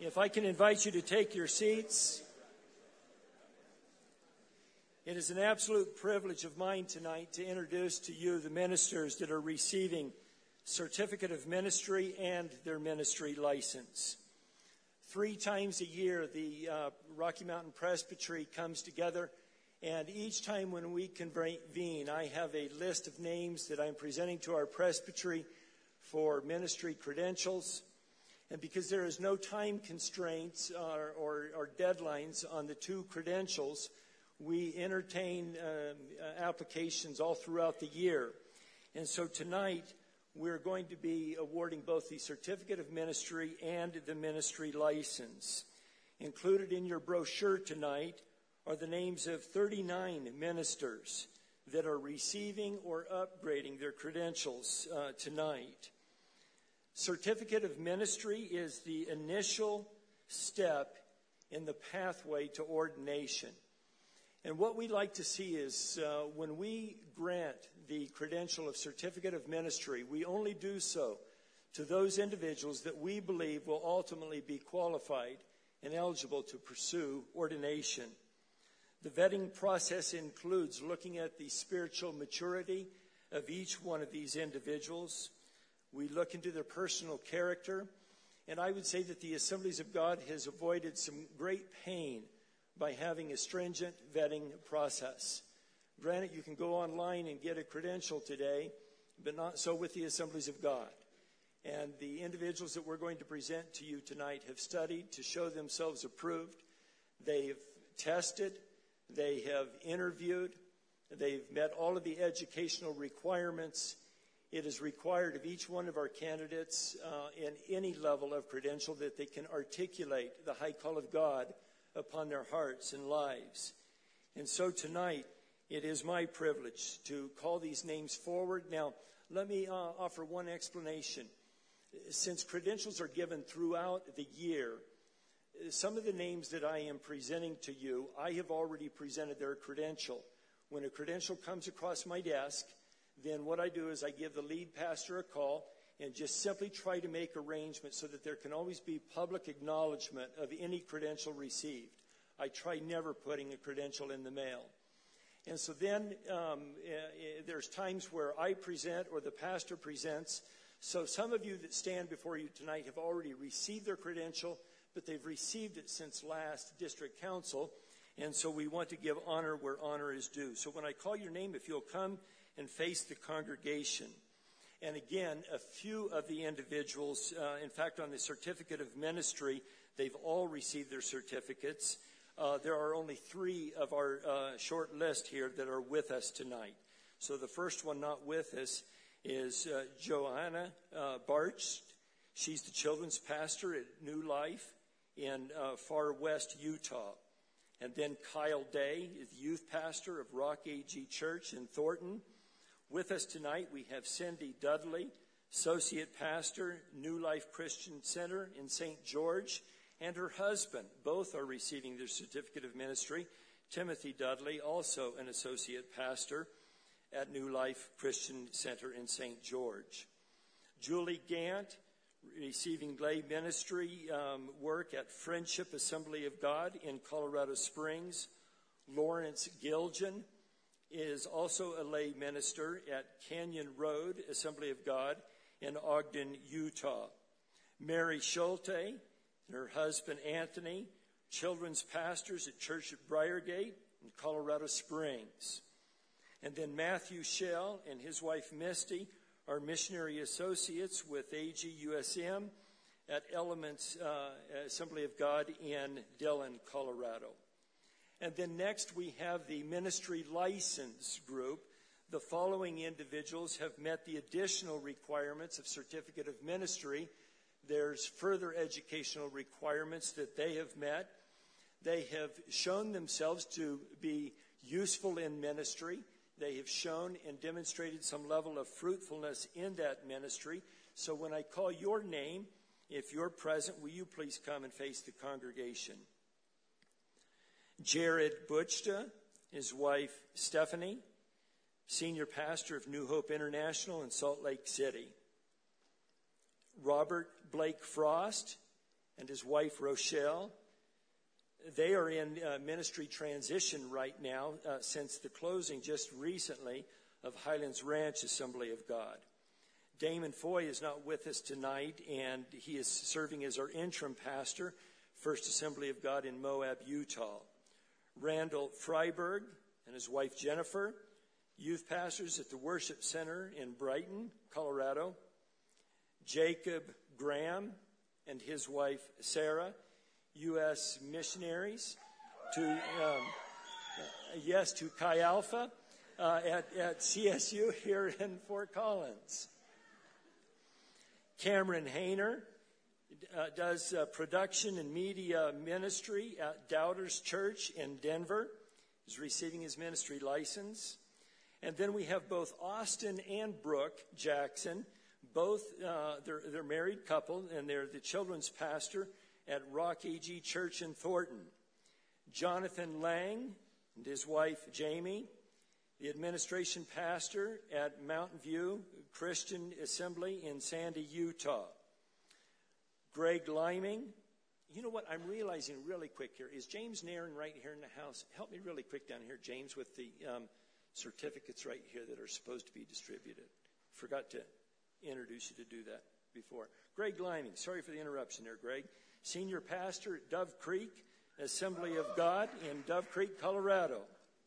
If I can invite you to take your seats. It is an absolute privilege of mine tonight to introduce to you the ministers that are receiving certificate of ministry and their ministry license. 3 times a year, the Rocky Mountain Presbytery comes together, and each time when we convene, I have a list of names that I'm presenting to our presbytery for ministry credentials. And because there is no time constraints or deadlines on the 2 credentials, we entertain applications all throughout the year. And so tonight, we're going to be awarding both the certificate of ministry and the ministry license. Included in your brochure tonight are the names of 39 ministers that are receiving or upgrading their credentials tonight. Certificate of ministry is the initial step in the pathway to ordination. And what we like to see is when we grant the credential of certificate of ministry, we only do so to those individuals that we believe will ultimately be qualified and eligible to pursue ordination. The vetting process includes looking at the spiritual maturity of each one of these individuals. We look into their personal character, and I would say that the Assemblies of God has avoided some great pain by having a stringent vetting process. Granted, you can go online and get a credential today, but not so with the Assemblies of God. And the individuals that we're going to present to you tonight have studied to show themselves approved. They've tested, they have interviewed, they've met all of the educational requirements. It is required of each one of our candidates in any level of credential that they can articulate the high call of God upon their hearts and lives. And so tonight, it is my privilege to call these names forward. Now, let me offer one explanation. Since credentials are given throughout the year, some of the names that I am presenting to you, I have already presented their credential. When a credential comes across my desk, then what I do is I give the lead pastor a call and just simply try to make arrangements so that there can always be public acknowledgement of any credential received. I try never putting a credential in the mail. And so then there's times where I present or the pastor presents. So some of you that stand before you tonight have already received their credential, but they've received it since last district council. And so we want to give honor where honor is due. So when I call your name, if you'll come and face the congregation. And again, a few of the individuals, in fact, on the certificate of ministry, they've all received their certificates. There are only 3 of our short list here that are with us tonight. So the first one not with us is Joanna Barch. She's the children's pastor at New Life in far west Utah. And then Kyle Day is the youth pastor of Rock AG Church in Thornton. With us tonight, we have Cindy Dudley, associate pastor, New Life Christian Center in St. George, and her husband. Both are receiving their certificate of ministry. Timothy Dudley, also an associate pastor at New Life Christian Center in St. George. Julie Gant, receiving lay ministry work at Friendship Assembly of God in Colorado Springs. Lawrence Gilgen is also a lay minister at Canyon Road Assembly of God in Ogden, Utah. Mary Schulte and her husband Anthony, children's pastors at Church at Briargate in Colorado Springs. And then Matthew Schell and his wife Misty are missionary associates with AGUSM at Elements Assembly of God in Dillon, Colorado. And then next we have the ministry license group. The following individuals have met the additional requirements of certificate of ministry. There's further educational requirements that they have met. They have shown themselves to be useful in ministry. They have shown and demonstrated some level of fruitfulness in that ministry. So when I call your name, if you're present, will you please come and face the congregation? Jared Butchta, his wife Stephanie, senior pastor of New Hope International in Salt Lake City. Robert Blake Frost and his wife, Rochelle. They are in ministry transition right now since the closing just recently of Highlands Ranch Assembly of God. Damon Foy is not with us tonight, and he is serving as our interim pastor, First Assembly of God in Moab, Utah. Randall Freiberg and his wife Jennifer, youth pastors at the Worship Center in Brighton, Colorado. Jacob Graham and his wife Sarah, U.S. missionaries to Chi Alpha at CSU here in Fort Collins. Cameron Hayner does production and media ministry at Doubters Church in Denver. He's receiving his ministry license. And then we have both Austin and Brooke Jackson. Both, they're a married couple, and they're the children's pastor at Rock AG Church in Thornton. Jonathan Lang and his wife Jamie, the administration pastor at Mountain View Christian Assembly in Sandy, Utah. Greg Liming. You know what I'm realizing really quick here is James Nairn right here in the house. Help me really quick down here, James, with the certificates right here that are supposed to be distributed. Forgot to introduce you to do that before. Greg Liming. Sorry for the interruption there, Greg. Senior pastor at Dove Creek Assembly of God in Dove Creek, Colorado.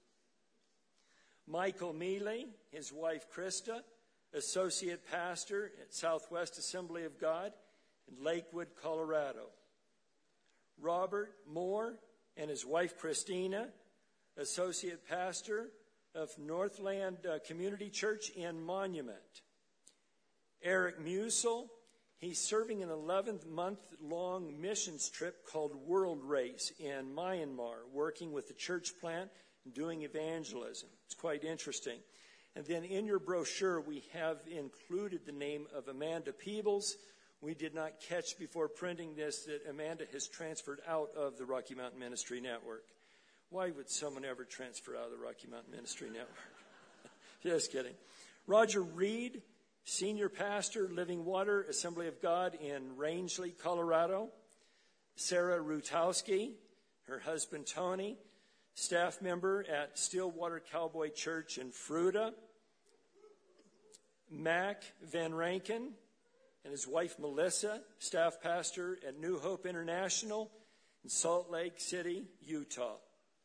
Michael Mealy, his wife Krista, associate pastor at Southwest Assembly of God in Lakewood, Colorado. Robert Moore and his wife Christina, associate pastor of Northland Community Church in Monument. Eric Musel, he's serving an 11-month-long missions trip called World Race in Myanmar, working with the church plant and doing evangelism. It's quite interesting. And then in your brochure, we have included the name of Amanda Peebles. We did not catch before printing this that Amanda has transferred out of the Rocky Mountain Ministry Network. Why would someone ever transfer out of the Rocky Mountain Ministry Network? Just kidding. Roger Reed, senior pastor, Living Water Assembly of God in Rangeley, Colorado. Sarah Rutowski, her husband Tony, staff member at Stillwater Cowboy Church in Fruita. Mac Van Rankin and his wife Melissa, staff pastor at New Hope International in Salt Lake City, Utah.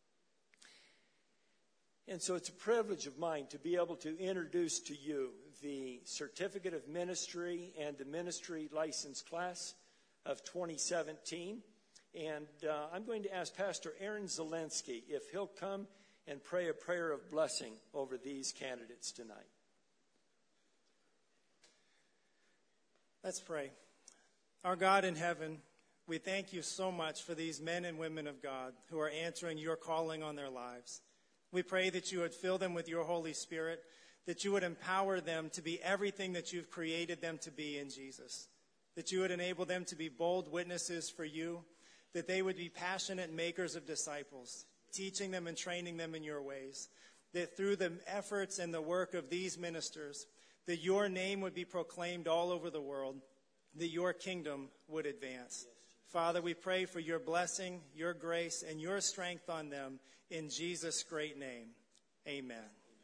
And so it's a privilege of mine to be able to introduce to you the Certificate of Ministry and the Ministry License Class of 2017. And I'm going to ask Pastor Aaron Zelensky if he'll come and pray a prayer of blessing over these candidates tonight. Let's pray. Our God in heaven, we thank you so much for these men and women of God who are answering your calling on their lives. We pray that you would fill them with your Holy Spirit, that you would empower them to be everything that you've created them to be in Jesus, that you would enable them to be bold witnesses for you, that they would be passionate makers of disciples, teaching them and training them in your ways, that through the efforts and the work of these ministers, that your name would be proclaimed all over the world, that your kingdom would advance. Father, we pray for your blessing, your grace, and your strength on them in Jesus' great name. Amen.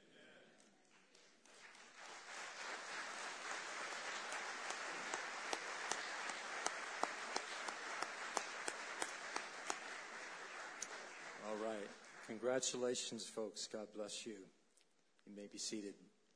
All right. Congratulations, folks. God bless you. You may be seated.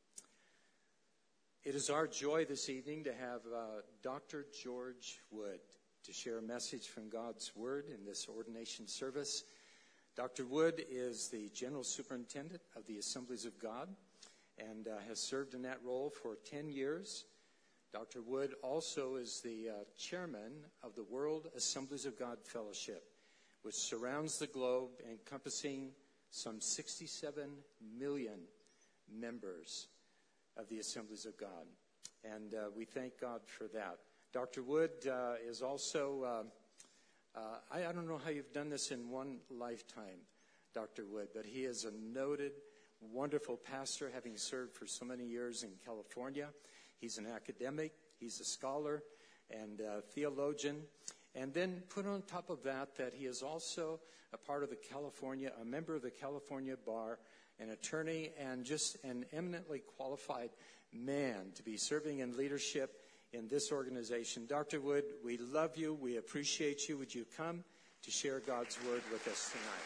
It is our joy this evening to have Dr. George Wood to share a message from God's Word in this ordination service. Dr. Wood is the General Superintendent of the Assemblies of God and has served in that role for 10 years. Dr. Wood also is the Chairman of the World Assemblies of God Fellowship, which surrounds the globe, encompassing some 67 million members of the Assemblies of God. And we thank God for that. Dr. Wood is also, I don't know how you've done this in one lifetime, Dr. Wood, but he is a noted, wonderful pastor, having served for so many years in California. He's an academic, he's a scholar and theologian, And then put on top of that that he is also a member of the California Bar, an attorney, and just an eminently qualified man to be serving in leadership in this organization. Dr. Wood, we love you. We appreciate you. Would you come to share God's word with us tonight?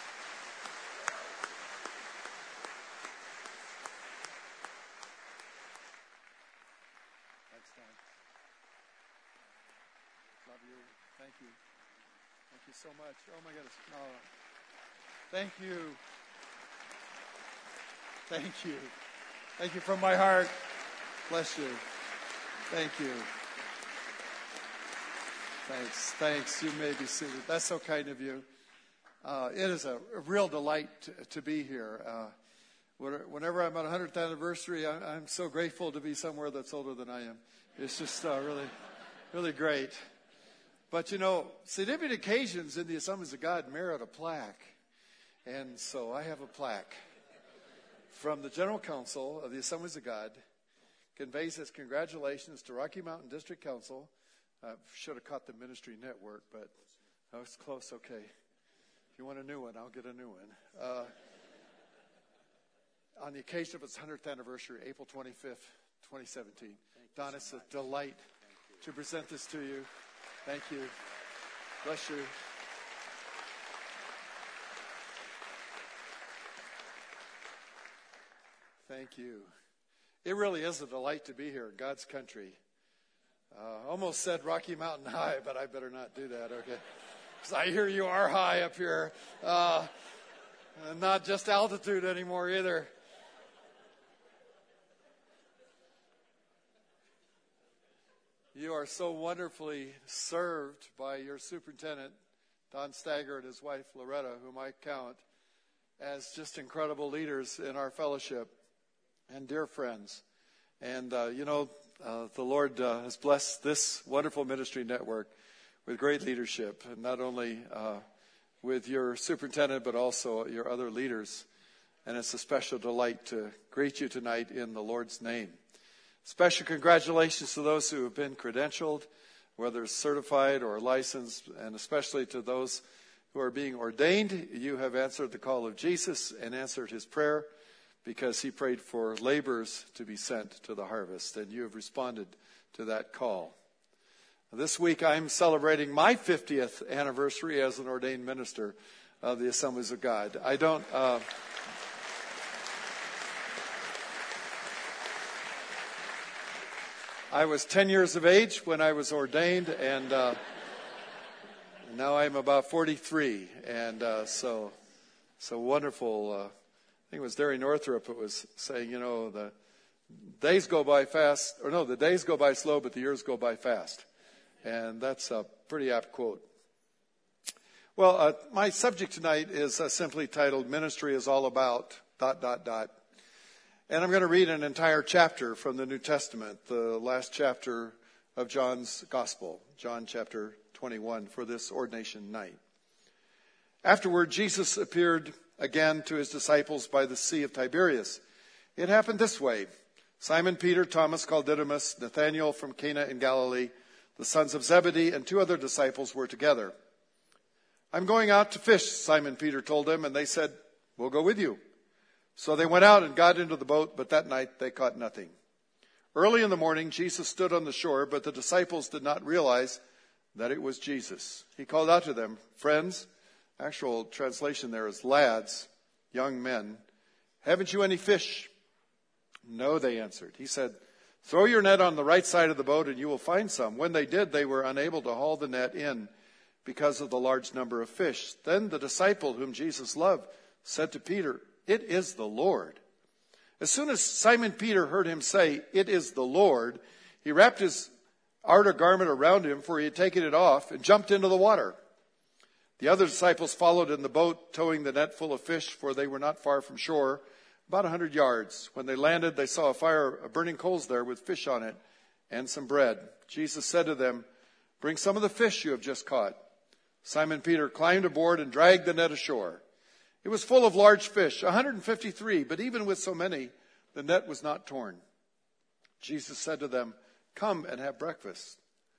Thanks, Don. Love you. Thank you. Thank you so much. Oh, my goodness. Oh, thank you. Thank you. Thank you from my heart. Bless you. Thank you. Thanks. You may be seated. That's so kind of you. It is a real delight to be here. Whenever I'm on 100th anniversary, I'm so grateful to be somewhere that's older than I am. It's just really, really great. But significant occasions in the Assemblies of God merit a plaque. And so I have a plaque from the General Council of the Assemblies of God. Conveys his congratulations to Rocky Mountain District Council. Should have caught the Ministry Network, but I was close. Okay. If you want a new one, I'll get a new one. On the occasion of its 100th anniversary, April 25th, 2017. Don, it's a delight to present this to you. Thank you. Bless you. Thank you. It really is a delight to be here in God's country. Almost said Rocky Mountain High, but I better not do that, okay? Because I hear you are high up here. Not just altitude anymore either. You are so wonderfully served by your superintendent, Don Stagger, and his wife, Loretta, whom I count as just incredible leaders in our fellowship and dear friends. And, the Lord has blessed this wonderful ministry network with great leadership, and not only with your superintendent, but also your other leaders. And it's a special delight to greet you tonight in the Lord's name. Special congratulations to those who have been credentialed, whether certified or licensed, and especially to those who are being ordained. You have answered the call of Jesus and answered his prayer, because he prayed for laborers to be sent to the harvest, and you have responded to that call. This week I'm celebrating my 50th anniversary as an ordained minister of the Assemblies of God. I was 10 years of age when I was ordained, and now I'm about 43, and so wonderful. I think it was Derry Northrup who was saying, the days go by fast, the days go by slow, but the years go by fast. And that's a pretty apt quote. Well, my subject tonight is simply titled, Ministry is All About, ... And I'm going to read an entire chapter from the New Testament, the last chapter of John's Gospel, John chapter 21, for this ordination night. Afterward, Jesus appeared again to his disciples by the Sea of Tiberias. It happened this way. Simon Peter, Thomas called Didymus, Nathanael from Cana in Galilee, the sons of Zebedee, and 2 other disciples were together. I'm going out to fish, Simon Peter told them, and they said, we'll go with you. So they went out and got into the boat, but that night they caught nothing. Early in the morning, Jesus stood on the shore, but the disciples did not realize that it was Jesus. He called out to them, friends, actual translation there is lads, young men, haven't you any fish? No, they answered. He said, throw your net on the right side of the boat and you will find some. When they did, they were unable to haul the net in because of the large number of fish. Then the disciple whom Jesus loved said to Peter, it is the Lord. As soon as Simon Peter heard him say, it is the Lord, he wrapped his outer garment around him, for he had taken it off, and jumped into the water. The other disciples followed in the boat, towing the net full of fish, for they were not far from shore, about 100 yards. When they landed, they saw a fire of burning coals there with fish on it and some bread. Jesus said to them, bring some of the fish you have just caught. Simon Peter climbed aboard and dragged the net ashore. It was full of large fish, 153, but even with so many, the net was not torn. Jesus said to them, come and have breakfast.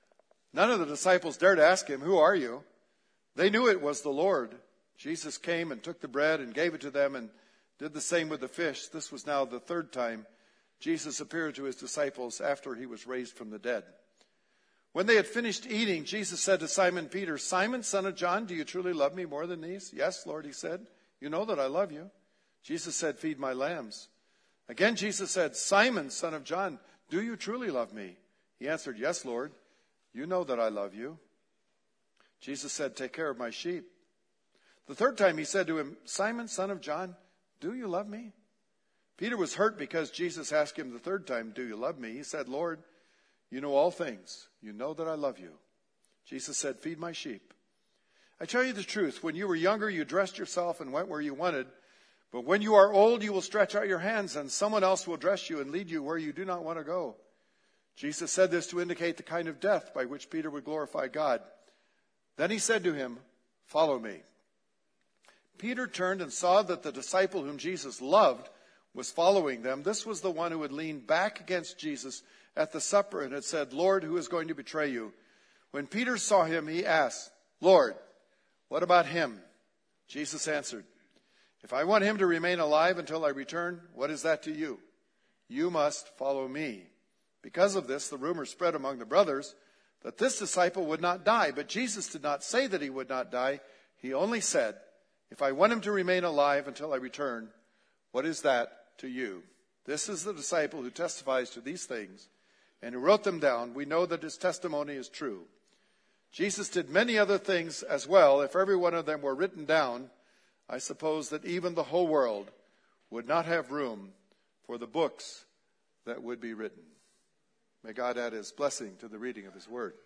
None of the disciples dared ask him, "Who are you?" They knew it was the Lord. Jesus came and took the bread and gave it to them and did the same with the fish. This was now the third time Jesus appeared to his disciples after he was raised from the dead. When they had finished eating, Jesus said to Simon Peter, "Simon, son of John, do you truly love me more than these?" "Yes, Lord," he said. "You know that I love you." Jesus said, "Feed my lambs." Again Jesus said, "Simon, son of John, do you truly love me?" He answered, "Yes, Lord, you know that I love you." Jesus said, "Take care of my sheep." The third time he said to him, "Simon, son of John, do you love me?" Peter was hurt because Jesus asked him the third time, "Do you love me?" He said, "Lord, you know all things. You know that I love you." Jesus said, "Feed my sheep. I tell you the truth, when you were younger, you dressed yourself and went where you wanted. But when you are old, you will stretch out your hands, and someone else will dress you and lead you where you do not want to go." Jesus said this to indicate the kind of death by which Peter would glorify God. Then he said to him, "Follow me." Peter turned and saw that the disciple whom Jesus loved was following them. This was the one who had leaned back against Jesus at the supper and had said, "Lord, who is going to betray you?" When Peter saw him, he asked, "Lord, what about him?" Jesus answered, "If I want him to remain alive until I return, what is that to you? You must follow me." Because of this, the rumor spread among the brothers that this disciple would not die. But Jesus did not say that he would not die. He only said, "If I want him to remain alive until I return, what is that to you?" This is the disciple who testifies to these things and who wrote them down. We know that his testimony is true. Jesus did many other things as well. If every one of them were written down, I suppose that even the whole world would not have room for the books that would be written. May God add his blessing to the reading of his word.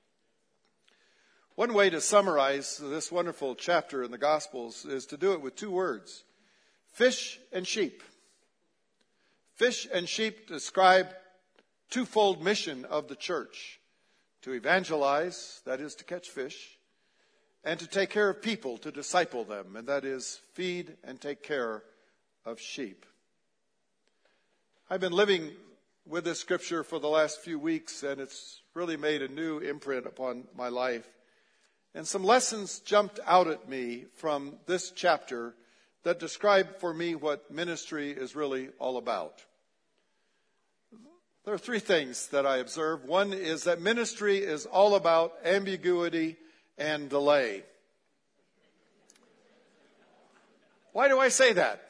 One way to summarize this wonderful chapter in the Gospels is to do it with two words: fish and sheep. Fish and sheep describe twofold mission of the church: to evangelize, that is to catch fish, and to take care of people, to disciple them, and that is feed and take care of sheep. I've been living with this scripture for the last few weeks, and it's really made a new imprint upon my life. And some lessons jumped out at me from this chapter that describe for me what ministry is really all about. There are three things that I observe. One is that ministry is all about ambiguity and delay. Why do I say that?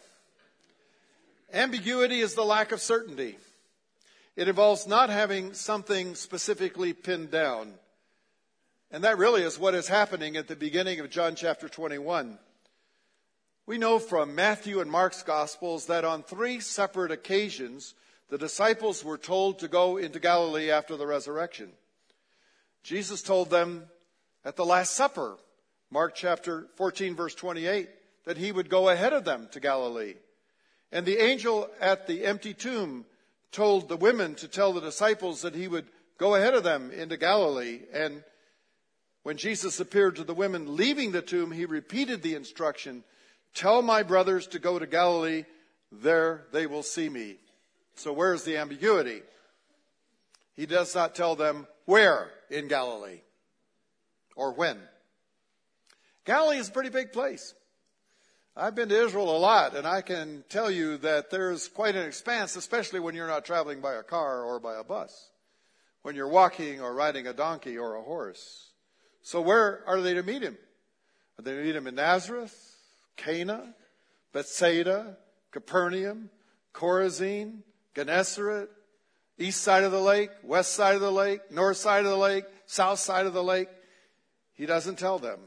Ambiguity is the lack of certainty. It involves not having something specifically pinned down. And that really is what is happening at the beginning of John chapter 21. We know from Matthew and Mark's Gospels that on three separate occasions, the disciples were told to go into Galilee after the resurrection. Jesus told them at the Last Supper, Mark chapter 14, verse 28, that he would go ahead of them to Galilee. And the angel at the empty tomb told the women to tell the disciples that he would go ahead of them into Galilee. And when Jesus appeared to the women leaving the tomb, he repeated the instruction, "Tell my brothers to go to Galilee, there they will see me." So where's the ambiguity? He does not tell them where in Galilee or when. Galilee is a pretty big place. I've been to Israel a lot, and I can tell you that there's quite an expanse, especially when you're not traveling by a car or by a bus, when you're walking or riding a donkey or a horse. So where are they to meet him? Are they to meet him in Nazareth, Cana, Bethsaida, Capernaum, Chorazin, Gennesaret, east side of the lake, west side of the lake, north side of the lake, south side of the lake? He doesn't tell them.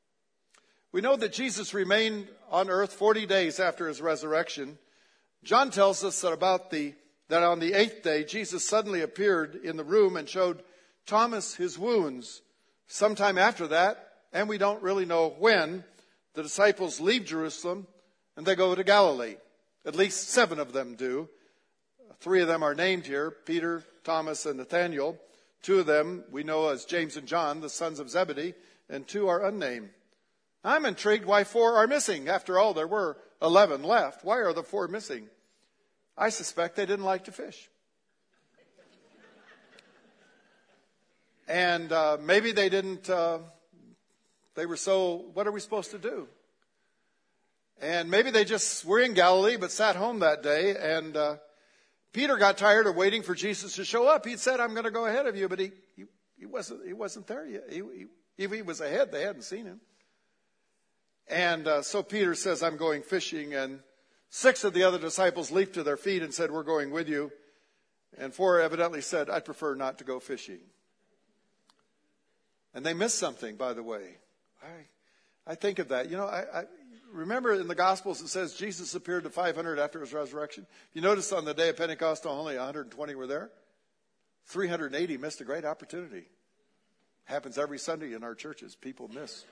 We know that Jesus remained on earth 40 days after his resurrection. John tells us that that on the 8th day, Jesus suddenly appeared in the room and showed Thomas his wounds. Sometime after that, and we don't really know when, the disciples leave Jerusalem and they go to Galilee. At least 7 of them do. 3 of them are named here, Peter, Thomas, and Nathanael. 2 of them we know as James and John, the sons of Zebedee, and 2 are unnamed. I'm intrigued why 4 are missing. After all, there were 11 left. Why are the 4 missing? I suspect they didn't like to fish. And maybe they didn't, they were so, what are we supposed to do? And maybe they just were in Galilee but sat home that day. And Peter got tired of waiting for Jesus to show up. He'd said, I'm going to go ahead of you, but he wasn't there yet. If he was ahead, they hadn't seen him. And so Peter says, I'm going fishing. And 6 of the other disciples leaped to their feet and said, we're going with you. And 4 evidently said, I'd prefer not to go fishing. And they missed something, by the way. I think of that. You know, I remember in the Gospels it says Jesus appeared to 500 after his resurrection. You notice on the day of Pentecost only 120 were there. 380 missed a great opportunity. Happens every Sunday in our churches. People miss.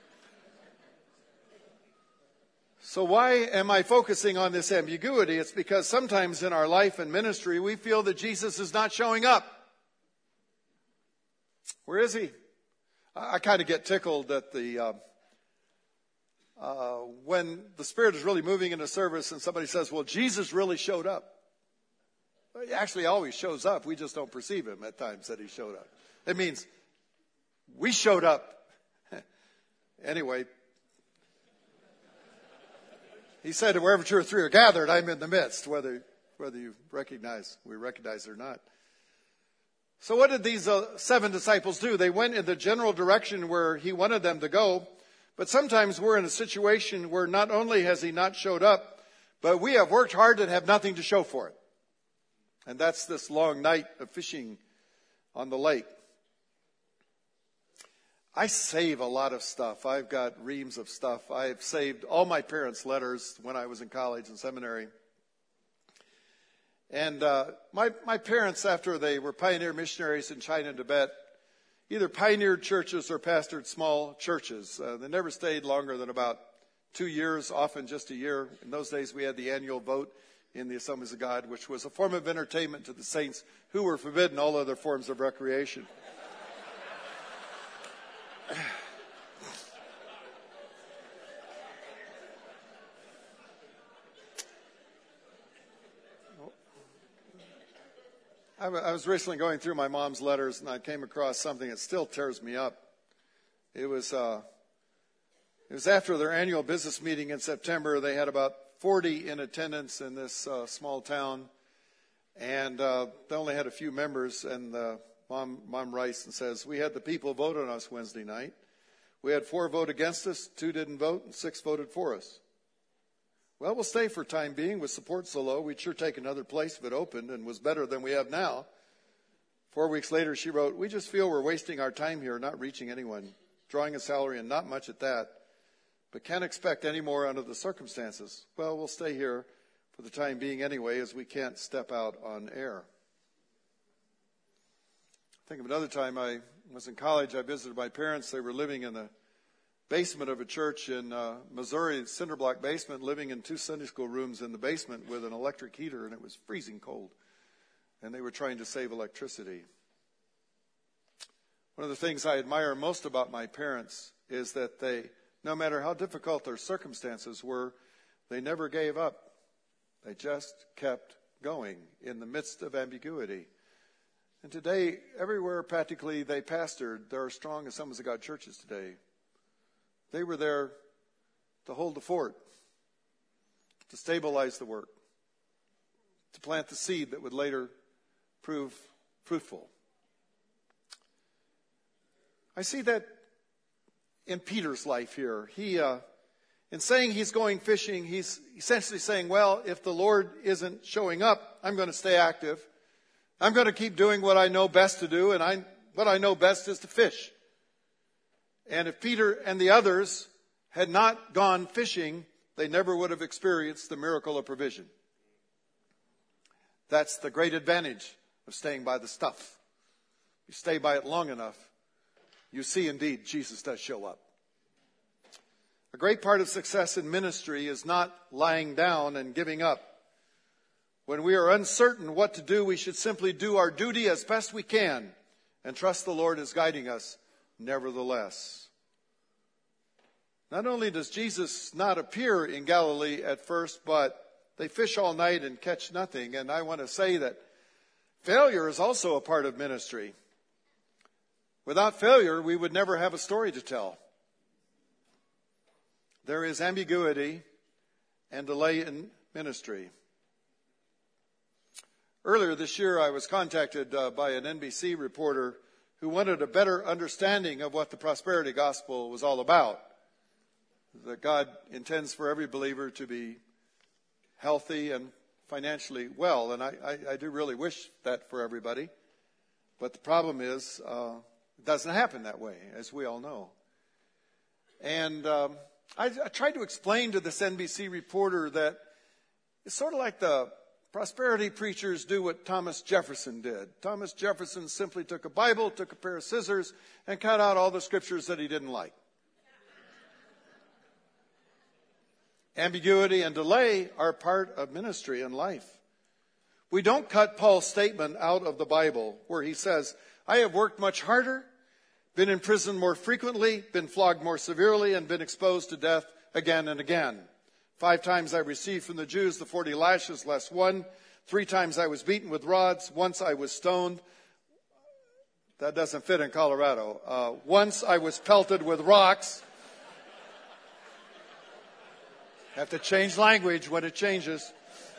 So why am I focusing on this ambiguity? It's because sometimes in our life and ministry we feel that Jesus is not showing up. Where is he? I kind of get tickled that when the Spirit is really moving in a service and somebody says, well, Jesus really showed up. Well, he actually always shows up. We just don't perceive him at times that he showed up. It means we showed up. Anyway, he said, wherever 2 or 3 are gathered, I'm in the midst, whether we recognize it or not. So what did these 7 disciples do? They went in the general direction where he wanted them to go. But sometimes we're in a situation where not only has he not showed up, but we have worked hard and have nothing to show for it. And that's this long night of fishing on the lake. I save a lot of stuff. I've got reams of stuff. I've saved all my parents' letters when I was in college and seminary. And my parents, after they were pioneer missionaries in China and Tibet, either pioneered churches or pastored small churches. They never stayed longer than about 2 years, often just a year. In those days, we had the annual vote in the Assemblies of God, which was a form of entertainment to the saints who were forbidden all other forms of recreation. I was recently going through my mom's letters, and I came across something that still tears me up. It was after their annual business meeting in September. They had about 40 in attendance in this small town, and they only had a few members. And mom writes and says, we had the people vote on us Wednesday night. We had 4 vote against us, 2 didn't vote, and 6 voted for us. Well, we'll stay for time being. With support so low, we'd sure take another place if it opened and was better than we have now. 4 weeks later, she wrote, we just feel we're wasting our time here, not reaching anyone, drawing a salary and not much at that, but can't expect any more under the circumstances. Well, we'll stay here for the time being anyway, as we can't step out on air. Think of another time I was in college. I visited my parents. They were living in the basement of a church in Missouri, cinder block basement, living in 2 Sunday school rooms in the basement with an electric heater, and it was freezing cold. And they were trying to save electricity. One of the things I admire most about my parents is that they, no matter how difficult their circumstances were, they never gave up. They just kept going in the midst of ambiguity. And today, everywhere practically they pastored, there are strong Assemblies of God churches today. They were there to hold the fort, to stabilize the work, to plant the seed that would later prove fruitful. I see that in Peter's life here. He, in saying he's going fishing, he's essentially saying, well, if the Lord isn't showing up, I'm going to stay active. I'm going to keep doing what I know best to do, and what I know best is to fish. And if Peter and the others had not gone fishing, they never would have experienced the miracle of provision. That's the great advantage of staying by the stuff. You stay by it long enough, you see indeed Jesus does show up. A great part of success in ministry is not lying down and giving up. When we are uncertain what to do, we should simply do our duty as best we can and trust the Lord is guiding us nevertheless. Not only does Jesus not appear in Galilee at first, but they fish all night and catch nothing. And I want to say that failure is also a part of ministry. Without failure, we would never have a story to tell. There is ambiguity and delay in ministry. Earlier this year, I was contacted by an NBC reporter who wanted a better understanding of what the prosperity gospel was all about. That God intends for every believer to be healthy and financially well. And I do really wish that for everybody. But the problem is, it doesn't happen that way, as we all know. And I tried to explain to this NBC reporter that it's sort of like the prosperity preachers do what Thomas Jefferson did. Thomas Jefferson simply took a Bible, took a pair of scissors, and cut out all the scriptures that he didn't like. Ambiguity and delay are part of ministry and life. We don't cut Paul's statement out of the Bible where he says, I have worked much harder, been in prison more frequently, been flogged more severely, and been exposed to death again and again. 5 times I received from the Jews the 40 lashes less 1. 3 times I was beaten with rods. Once I was stoned. That doesn't fit in Colorado. Once I was pelted with rocks. Have to change language when it changes.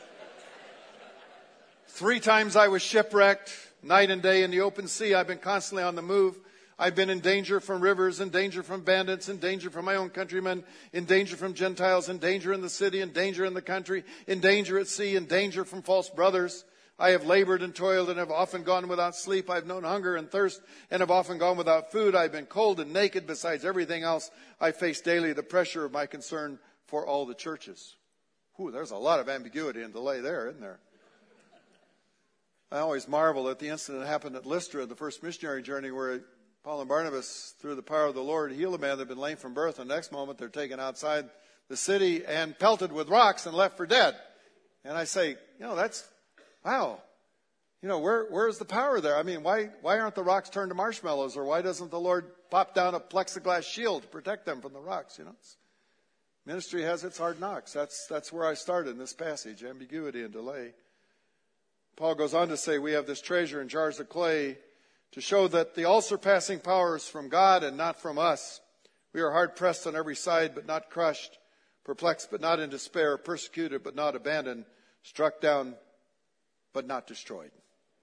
3 times I was shipwrecked. Night and day in the open sea. I've been constantly on the move. I've been in danger from rivers, in danger from bandits, in danger from my own countrymen, in danger from Gentiles, in danger in the city, in danger in the country, in danger at sea, in danger from false brothers. I have labored and toiled and have often gone without sleep. I've known hunger and thirst and have often gone without food. I've been cold and naked. Besides everything else, I face daily the pressure of my concern for all the churches. There's a lot of ambiguity and delay there, isn't there? I always marvel at the incident that happened at Lystra, the first missionary journey, where Paul and Barnabas, through the power of the Lord, healed a man that had been lame from birth. And the next moment, they're taken outside the city and pelted with rocks and left for dead. And I say, that's, wow. Where's the power there? I mean, why aren't the rocks turned to marshmallows? Or why doesn't the Lord pop down a plexiglass shield to protect them from the rocks? Ministry has its hard knocks. That's where I started in this passage, ambiguity and delay. Paul goes on to say, we have this treasure in jars of clay to show that the all-surpassing power is from God and not from us. We are hard-pressed on every side, but not crushed, perplexed, but not in despair, persecuted, but not abandoned, struck down, but not destroyed.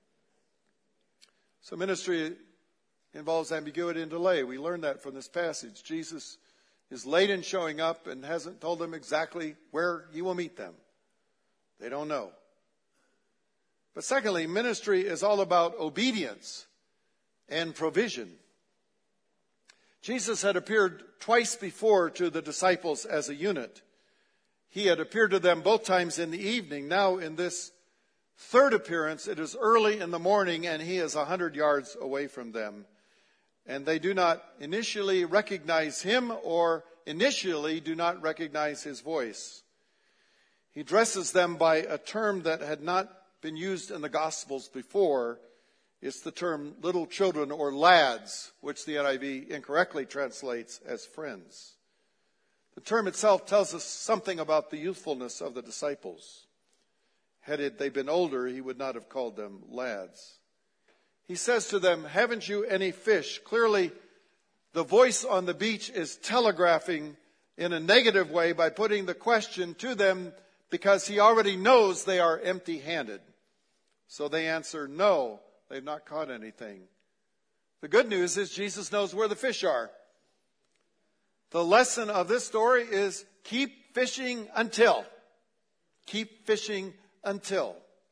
So ministry involves ambiguity and delay. We learn that from this passage. Jesus is late in showing up and hasn't told them exactly where he will meet them. They don't know. But secondly, ministry is all about obedience and provision. Jesus had appeared twice before to the disciples as a unit. He had appeared to them both times in the evening. Now in this third appearance, it is early in the morning and he is 100 yards away from them. And they do not initially recognize him or initially do not recognize his voice. He addresses them by a term that had not been used in the Gospels before. It's the term little children or lads, which the NIV incorrectly translates as friends. The term itself tells us something about the youthfulness of the disciples. Had they been older, he would not have called them lads. He says to them, haven't you any fish? Clearly, the voice on the beach is telegraphing in a negative way by putting the question to them because he already knows they are empty-handed. So they answer, no, they've not caught anything. The good news is Jesus knows where the fish are. The lesson of this story is keep fishing until. Keep fishing until.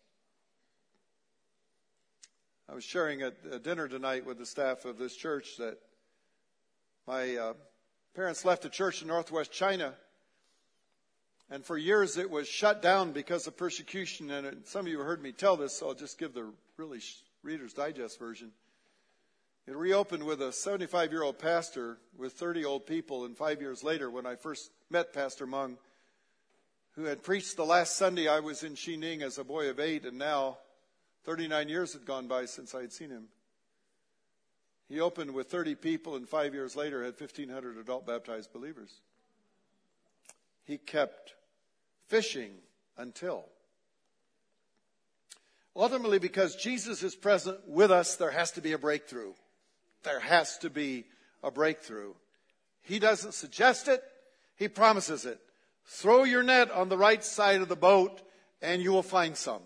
I was sharing at a dinner tonight with the staff of this church that my parents left a church in northwest China. And for years it was shut down because of persecution. And some of you heard me tell this, so I'll just give the really Reader's Digest version. It reopened with a 75-year-old pastor with 30 old people. And 5 years later, when I first met Pastor Meng, who had preached the last Sunday I was in Xining as a boy of 8, and now 39 years had gone by since I had seen him. He opened with 30 people, and 5 years later had 1,500 adult baptized believers. He kept fishing until. Ultimately, because Jesus is present with us, there has to be a breakthrough. there has to be a breakthrough. He doesn't suggest it. He promises it. Throw your net on the right side of the boat and you will find some.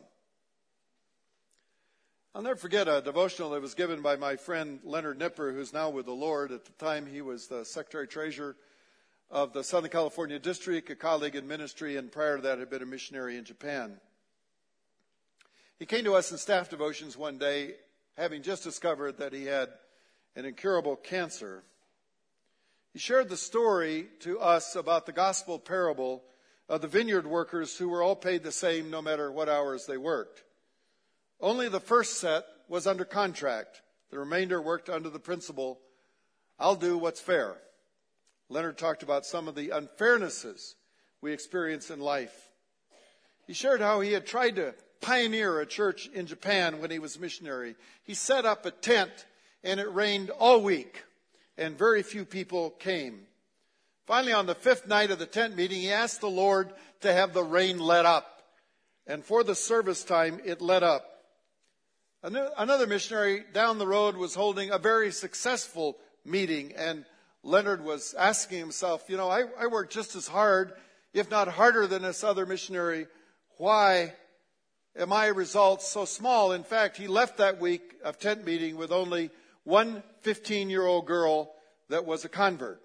I'll never forget a devotional that was given by my friend Leonard Nipper, who's now with the Lord. At the time, he was the Secretary-Treasurer of the Southern California District, a colleague in ministry, and prior to that had been a missionary in Japan. He came to us in staff devotions one day, having just discovered that he had an incurable cancer. He shared the story to us about the gospel parable of the vineyard workers who were all paid the same no matter what hours they worked. Only the first set was under contract. The remainder worked under the principle, I'll do what's fair. Leonard talked about some of the unfairnesses we experience in life. He shared how he had tried to pioneer a church in Japan when he was missionary. He set up a tent and it rained all week and very few people came. Finally, on the fifth night of the tent meeting, he asked the Lord to have the rain let up. And for the service time, it let up. Another missionary down the road was holding a very successful meeting, and Leonard was asking himself, I worked just as hard, if not harder than this other missionary. Why are my results so small? In fact, he left that week of tent meeting with only one 15-year-old girl that was a convert.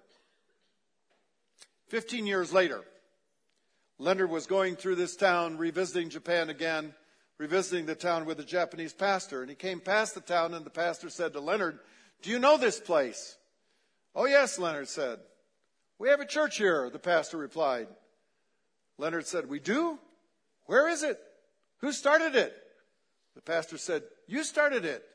15 years later, Leonard was going through this town, revisiting Japan again, revisiting the town with a Japanese pastor. And he came past the town, and the pastor said to Leonard, do you know this place? Oh, yes, Leonard said. We have a church here, the pastor replied. Leonard said, we do? Where is it? Who started it? The pastor said, you started it.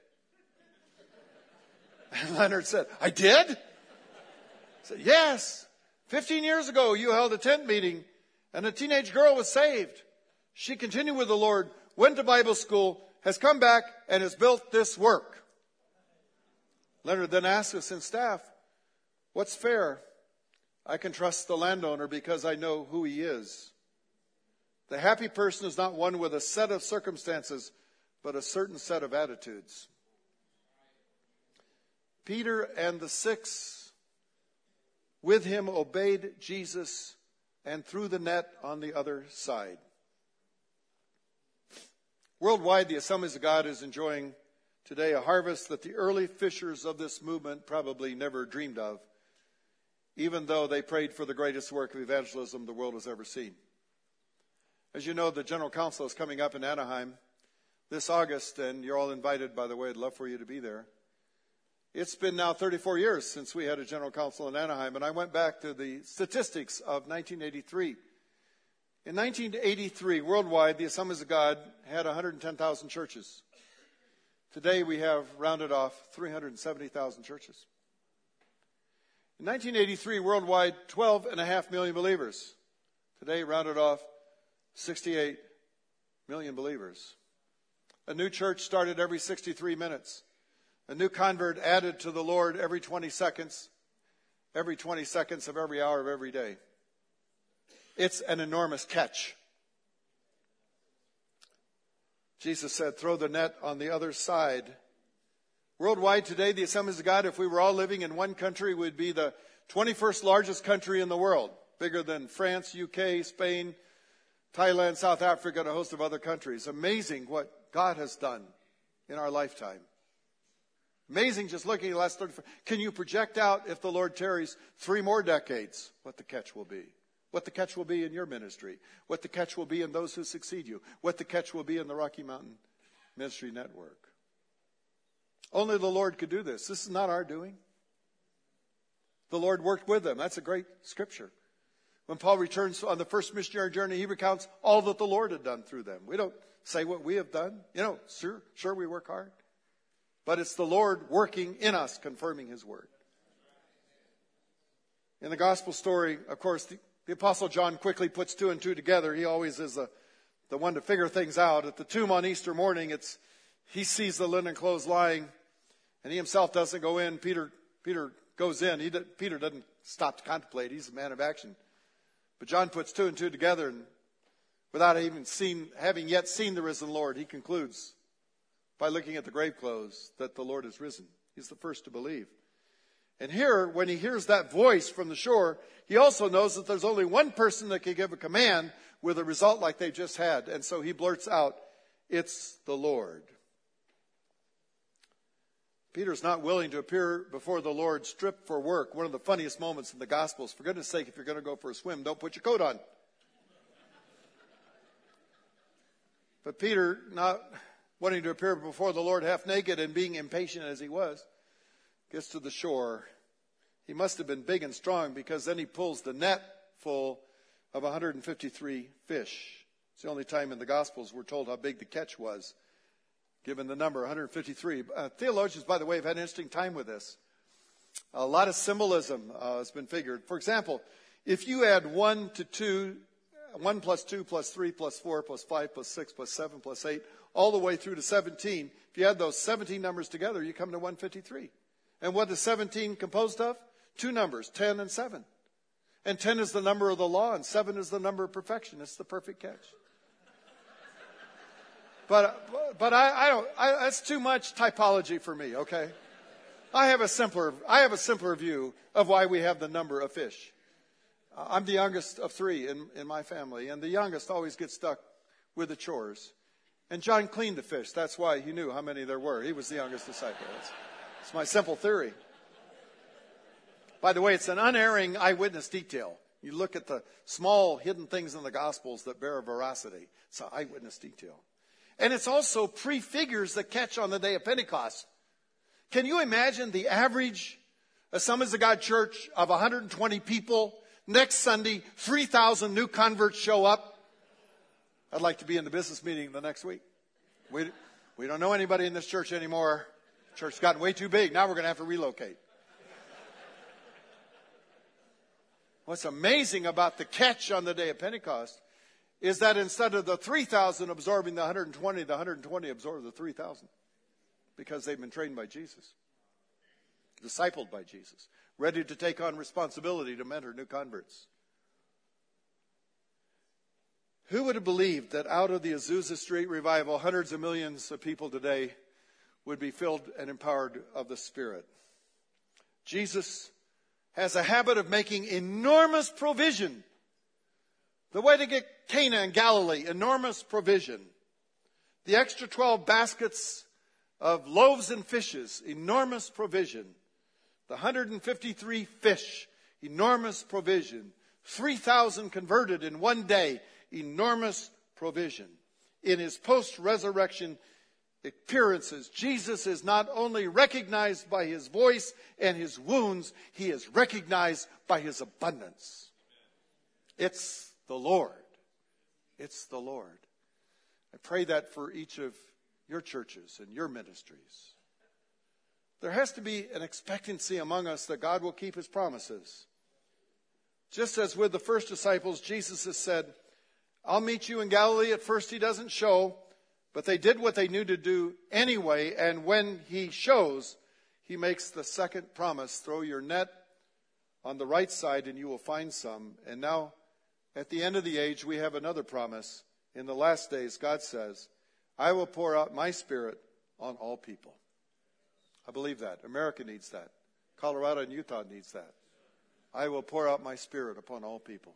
And Leonard said, I did? He said, yes. 15 years ago, you held a tent meeting, and a teenage girl was saved. She continued with the Lord, went to Bible school, has come back, and has built this work. Leonard then asked us in staff, what's fair? I can trust the landowner because I know who he is. The happy person is not one with a set of circumstances, but a certain set of attitudes. Peter and the 6 with him obeyed Jesus and threw the net on the other side. Worldwide, the Assemblies of God is enjoying today a harvest that the early fishers of this movement probably never dreamed of, even though they prayed for the greatest work of evangelism the world has ever seen. As you know, the General Council is coming up in Anaheim this August, and you're all invited, by the way. I'd love for you to be there. It's been now 34 years since we had a General Council in Anaheim, and I went back to the statistics of 1983. In 1983, worldwide, the Assemblies of God had 110,000 churches. Today, we have rounded off 370,000 churches. In 1983, worldwide, 12.5 million believers. Today, rounded off 68 million believers. A new church started every 63 minutes. A new convert added to the Lord every 20 seconds of every hour of every day. It's an enormous catch. Jesus said, throw the net on the other side. Worldwide today, the Assemblies of God, if we were all living in one country, would be the 21st largest country in the world. Bigger than France, UK, Spain, Thailand, South Africa, and a host of other countries. Amazing what God has done in our lifetime. Amazing just looking at the last 34. Can you project out, if the Lord tarries 3 more decades, what the catch will be? What the catch will be in your ministry? What the catch will be in those who succeed you? What the catch will be in the Rocky Mountain Ministry Network? Only the Lord could do this. This is not our doing. The Lord worked with them. That's a great scripture. When Paul returns on the first missionary journey, he recounts all that the Lord had done through them. We don't say what we have done. Sure we work hard. But it's the Lord working in us, confirming his word. In the gospel story, of course, the Apostle John quickly puts 2 and 2 together. He always is the one to figure things out. At the tomb on Easter morning, he sees the linen clothes lying, and he himself doesn't go in. Peter goes in. Peter doesn't stop to contemplate. He's a man of action. But John puts 2 and 2 together, and without having yet seen the risen Lord, he concludes by looking at the grave clothes that the Lord has risen. He's the first to believe. And here, when he hears that voice from the shore, he also knows that there's only one person that can give a command with a result like they've just had. And so he blurts out, "It's the Lord." Peter's not willing to appear before the Lord stripped for work. One of the funniest moments in the Gospels. For goodness sake, if you're going to go for a swim, don't put your coat on. But Peter, not wanting to appear before the Lord half naked and being impatient as he was, gets to the shore. He must have been big and strong, because then he pulls the net full of 153 fish. It's the only time in the Gospels we're told how big the catch was, given the number 153. Theologians, by the way, have had an interesting time with this. A lot of symbolism has been figured. For example, if you add 1 to 2, 1 plus 2 plus 3 plus 4 plus 5 plus 6 plus 7 plus 8, all the way through to 17, if you add those 17 numbers together, you come to 153. And what is 17 composed of? 2 numbers, 10 and 7. And 10 is the number of the law, and 7 is the number of perfection. It's the perfect catch. But I don't. That's too much typology for me. Okay, I have a simpler view of why we have the number of fish. I'm the youngest of 3 in my family, and the youngest always gets stuck with the chores. And John cleaned the fish. That's why he knew how many there were. He was the youngest disciple. It's my simple theory. By the way, it's an unerring eyewitness detail. You look at the small hidden things in the Gospels that bear veracity. It's an eyewitness detail. And it's also prefigures the catch on the day of Pentecost. Can you imagine the average Assemblies of God church of 120 people? Next Sunday, 3,000 new converts show up. I'd like to be in the business meeting the next week. We don't know anybody in this church anymore. Church's gotten way too big. Now we're going to have to relocate. What's amazing about the catch on the day of Pentecost is that instead of the 3,000 absorbing the 120 absorb the 3,000. Because they've been trained by Jesus. Discipled by Jesus. Ready to take on responsibility to mentor new converts. Who would have believed that out of the Azusa Street revival, hundreds of millions of people today would be filled and empowered of the Spirit? Jesus has a habit of making enormous provision. The way to get Cana in Galilee, enormous provision. The extra 12 baskets of loaves and fishes, enormous provision. The 153 fish, enormous provision. 3,000 converted in one day, enormous provision. In his post-resurrection appearances, Jesus is not only recognized by his voice and his wounds, he is recognized by his abundance. It's the Lord. It's the Lord. I pray that for each of your churches and your ministries. There has to be an expectancy among us that God will keep his promises. Just as with the first disciples, Jesus has said, I'll meet you in Galilee. At first he doesn't show, but they did what they knew to do anyway. And when he shows, he makes the second promise. Throw your net on the right side and you will find some. And now, at the end of the age, we have another promise. In the last days, God says, I will pour out my Spirit on all people. I believe that. America needs that. Colorado and Utah needs that. I will pour out my Spirit upon all people.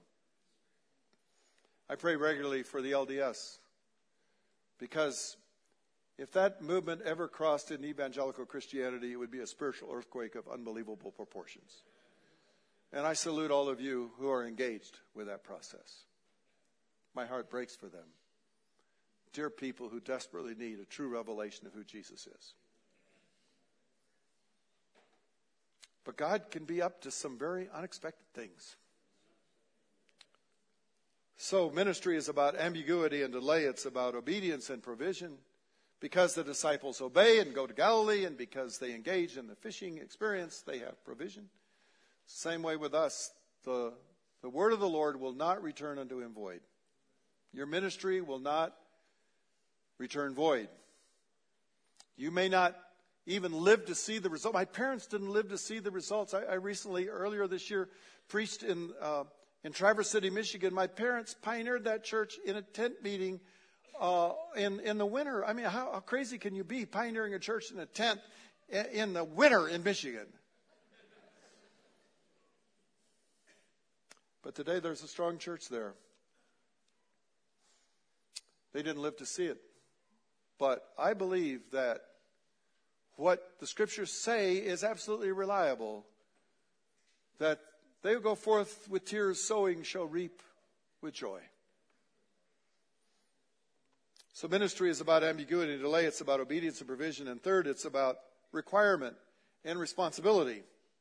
I pray regularly for the LDS, because if that movement ever crossed into evangelical Christianity, it would be a spiritual earthquake of unbelievable proportions. And I salute all of you who are engaged with that process. My heart breaks for them. Dear people who desperately need a true revelation of who Jesus is. But God can be up to some very unexpected things. So ministry is about ambiguity and delay. It's about obedience and provision. Because the disciples obey and go to Galilee, and because they engage in the fishing experience, they have provision. Same way with us. The word of the Lord will not return unto him void. Your ministry will not return void. You may not even live to see the result. My parents didn't live to see the results. I recently, earlier this year, preached in Traverse City, Michigan. My parents pioneered that church in a tent meeting in the winter. I mean, how crazy can you be, pioneering a church in a tent in the winter in Michigan. But today there's a strong church there. They didn't live to see it. But I believe that what the scriptures say is absolutely reliable. That they who go forth with tears sowing shall reap with joy. So ministry is about ambiguity and delay. It's about obedience and provision. And third, it's about requirement and responsibility.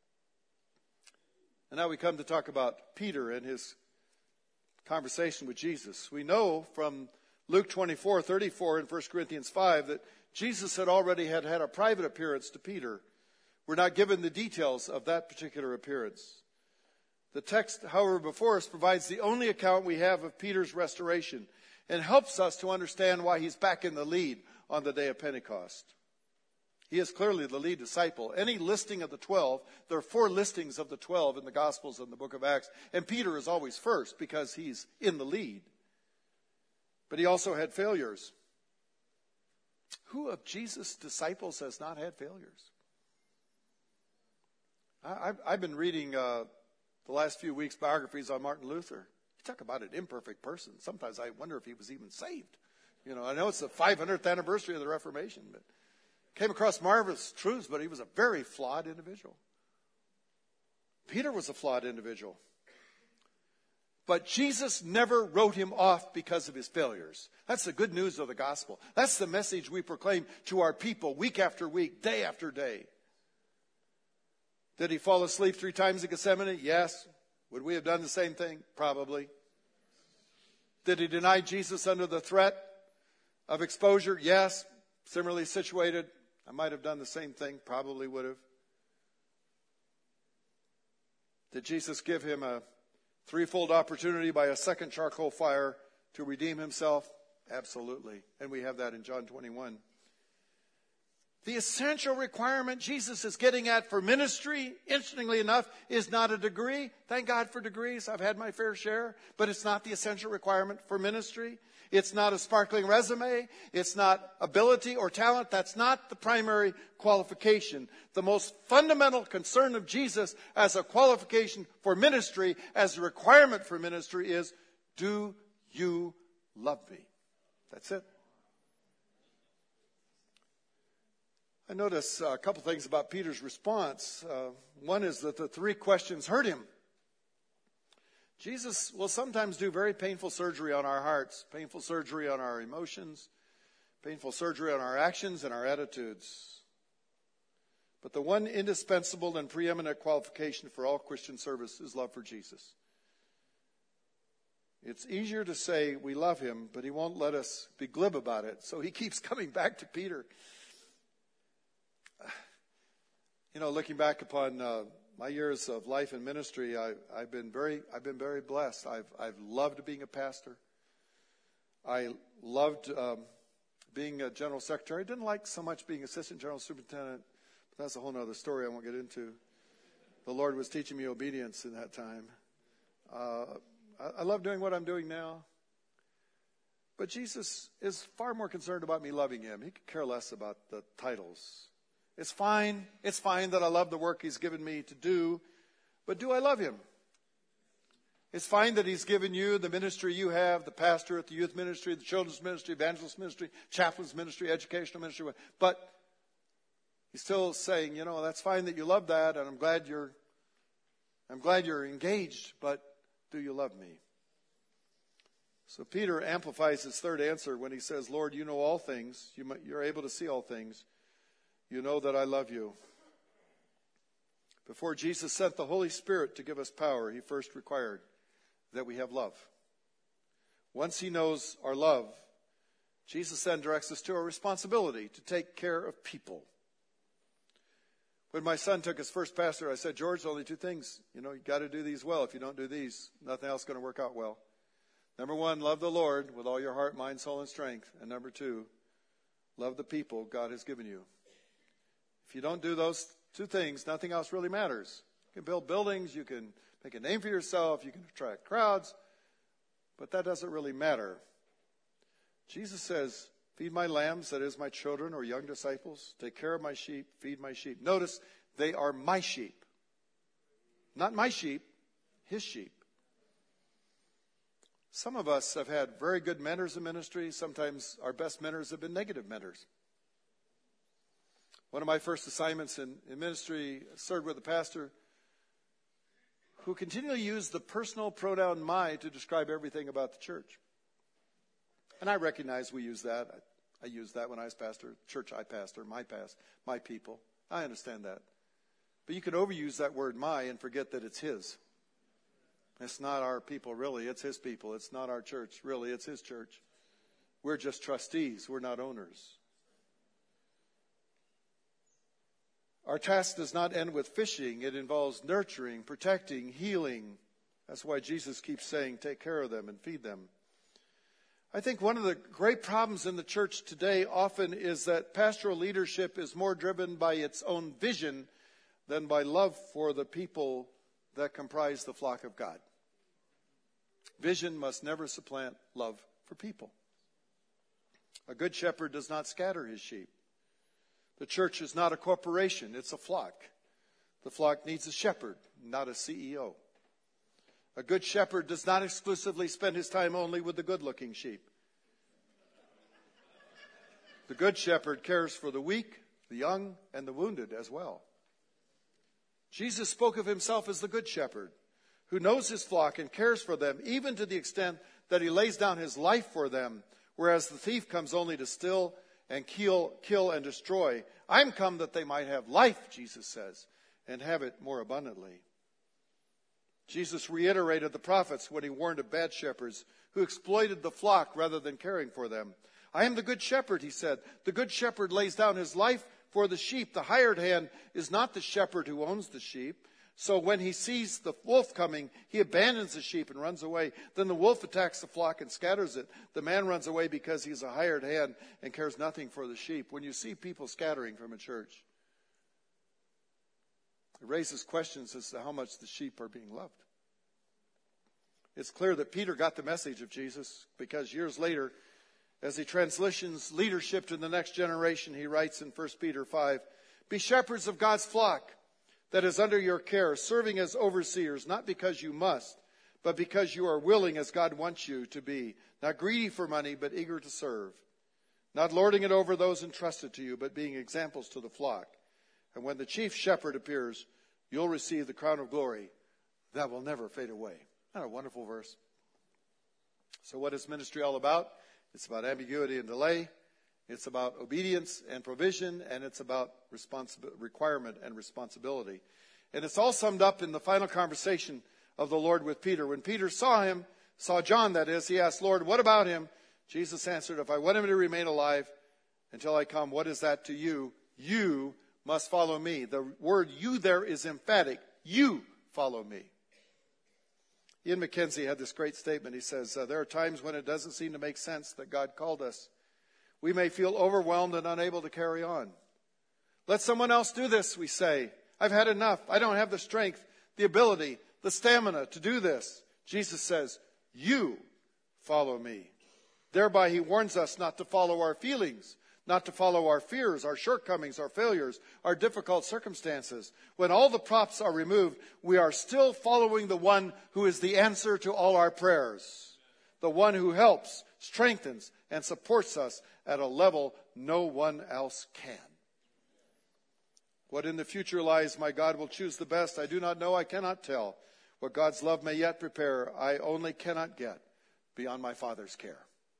And now we come to talk about Peter and his conversation with Jesus. We know from Luke 24:34 and 1 Corinthians 5 that Jesus had already had a private appearance to Peter. We're not given the details of that particular appearance. The text, however, before us provides the only account we have of Peter's restoration and helps us to understand why he's back in the lead on the day of Pentecost. He is clearly the lead disciple. Any listing of the 12, there are 4 listings of the 12 in the Gospels and the book of Acts, and Peter is always first because he's in the lead. But he also had failures. Who of Jesus' disciples has not had failures? I've been reading the last few weeks biographies on Martin Luther. You talk about an imperfect person. Sometimes I wonder if he was even saved. You know, I know it's the 500th anniversary of the Reformation, but came across marvelous truths, but he was a very flawed individual. Peter was a flawed individual. But Jesus never wrote him off because of his failures. That's the good news of the gospel. That's the message we proclaim to our people week after week, day after day. Did he fall asleep 3 times in Gethsemane? Yes. Would we have done the same thing? Probably. Did he deny Jesus under the threat of exposure? Yes. Similarly situated, I might have done the same thing. Probably would have. Did Jesus give him a 3-fold opportunity by a second charcoal fire to redeem himself? Absolutely. And we have that in John 21. The essential requirement Jesus is getting at for ministry, interestingly enough, is not a degree. Thank God for degrees. I've had my fair share. But it's not the essential requirement for ministry. It's not a sparkling resume. It's not ability or talent. That's not the primary qualification. The most fundamental concern of Jesus as a qualification for ministry, as a requirement for ministry, is, do you love me? That's it. I notice a couple things about Peter's response. One is that the 3 questions hurt him. Jesus will sometimes do very painful surgery on our hearts, painful surgery on our emotions, painful surgery on our actions and our attitudes. But the one indispensable and preeminent qualification for all Christian service is love for Jesus. It's easier to say we love him, but he won't let us be glib about it. So he keeps coming back to Peter. You know, looking back upon my years of life and ministry, I've been very blessed. I've loved being a pastor. I loved being a general secretary. I didn't like so much being assistant general superintendent, but that's a whole other story I won't get into. The Lord was teaching me obedience in that time. I love doing what I'm doing now. But Jesus is far more concerned about me loving him. He could care less about the titles. It's fine that I love the work he's given me to do, but do I love him? It's fine that he's given you the ministry you have, the pastorate, the youth ministry, the children's ministry, evangelist ministry, chaplain's ministry, educational ministry, but he's still saying, you know, that's fine that you love that, and I'm glad you're engaged, but do you love me? So Peter amplifies his third answer when he says, Lord, you know all things. You're able to see all things. You know that I love you. Before Jesus sent the Holy Spirit to give us power, he first required that we have love. Once he knows our love, Jesus then directs us to our responsibility to take care of people. When my son took his first pastor, I said, George, only 2 things. You know, you got to do these well. If you don't do these, nothing else is going to work out well. Number 1, love the Lord with all your heart, mind, soul, and strength. And number 2, love the people God has given you. If you don't do those 2 things, nothing else really matters. You can build buildings, you can make a name for yourself, you can attract crowds, but that doesn't really matter. Jesus says, Feed my lambs, that is my children or young disciples. Take care of my sheep, feed my sheep. Notice, they are my sheep. Not my sheep, his sheep. Some of us have had very good mentors in ministry. Sometimes our best mentors have been negative mentors. One of my first assignments in ministry served with a pastor who continually used the personal pronoun my to describe everything about the church. And I recognize we use that. I used that when I was pastor. Church I pastor, my people. I understand that. But you can overuse that word my and forget that it's his. It's not our people, really. It's his people. It's not our church, really. It's his church. We're just trustees. We're not owners. Our task does not end with fishing. It involves nurturing, protecting, healing. That's why Jesus keeps saying, take care of them and feed them. I think one of the great problems in the church today often is that pastoral leadership is more driven by its own vision than by love for the people that comprise the flock of God. Vision must never supplant love for people. A good shepherd does not scatter his sheep. The church is not a corporation, it's a flock. The flock needs a shepherd, not a CEO. A good shepherd does not exclusively spend his time only with the good-looking sheep. The good shepherd cares for the weak, the young, and the wounded as well. Jesus spoke of himself as the good shepherd who knows his flock and cares for them, even to the extent that he lays down his life for them, whereas the thief comes only to steal and kill and destroy. I'm come that they might have life, Jesus says, and have it more abundantly. Jesus reiterated the prophets when he warned of bad shepherds who exploited the flock rather than caring for them. I am the good shepherd, he said. The good shepherd lays down his life for the sheep. The hired hand is not the shepherd who owns the sheep. So when he sees the wolf coming, he abandons the sheep and runs away. Then the wolf attacks the flock and scatters it. The man runs away because he's a hired hand and cares nothing for the sheep. When you see people scattering from a church, it raises questions as to how much the sheep are being loved. It's clear that Peter got the message of Jesus because years later, as he transitions leadership to the next generation, he writes in 1 Peter 5, be shepherds of God's flock that is under your care, serving as overseers, not because you must, but because you are willing as God wants you to be, not greedy for money, but eager to serve, not lording it over those entrusted to you, but being examples to the flock. And when the chief shepherd appears, you'll receive the crown of glory that will never fade away. Isn't that a wonderful verse? So what is ministry all about? It's about ambiguity and delay. It's about obedience and provision, and it's about requirement and responsibility. And it's all summed up in the final conversation of the Lord with Peter. When Peter saw John, that is, he asked, Lord, what about him? Jesus answered, if I want him to remain alive until I come, what is that to you? You must follow me. The word you there is emphatic. You follow me. Ian McKenzie had this great statement. He says, there are times when it doesn't seem to make sense that God called us. We may feel overwhelmed and unable to carry on. Let someone else do this, we say. I've had enough. I don't have the strength, the ability, the stamina to do this. Jesus says, you follow me. Thereby he warns us not to follow our feelings, not to follow our fears, our shortcomings, our failures, our difficult circumstances. When all the props are removed, we are still following the one who is the answer to all our prayers. The one who helps, strengthens, and supports us at a level no one else can. What in the future lies, my God will choose the best. I do not know, I cannot tell. What God's love may yet prepare, I only cannot get beyond my Father's care.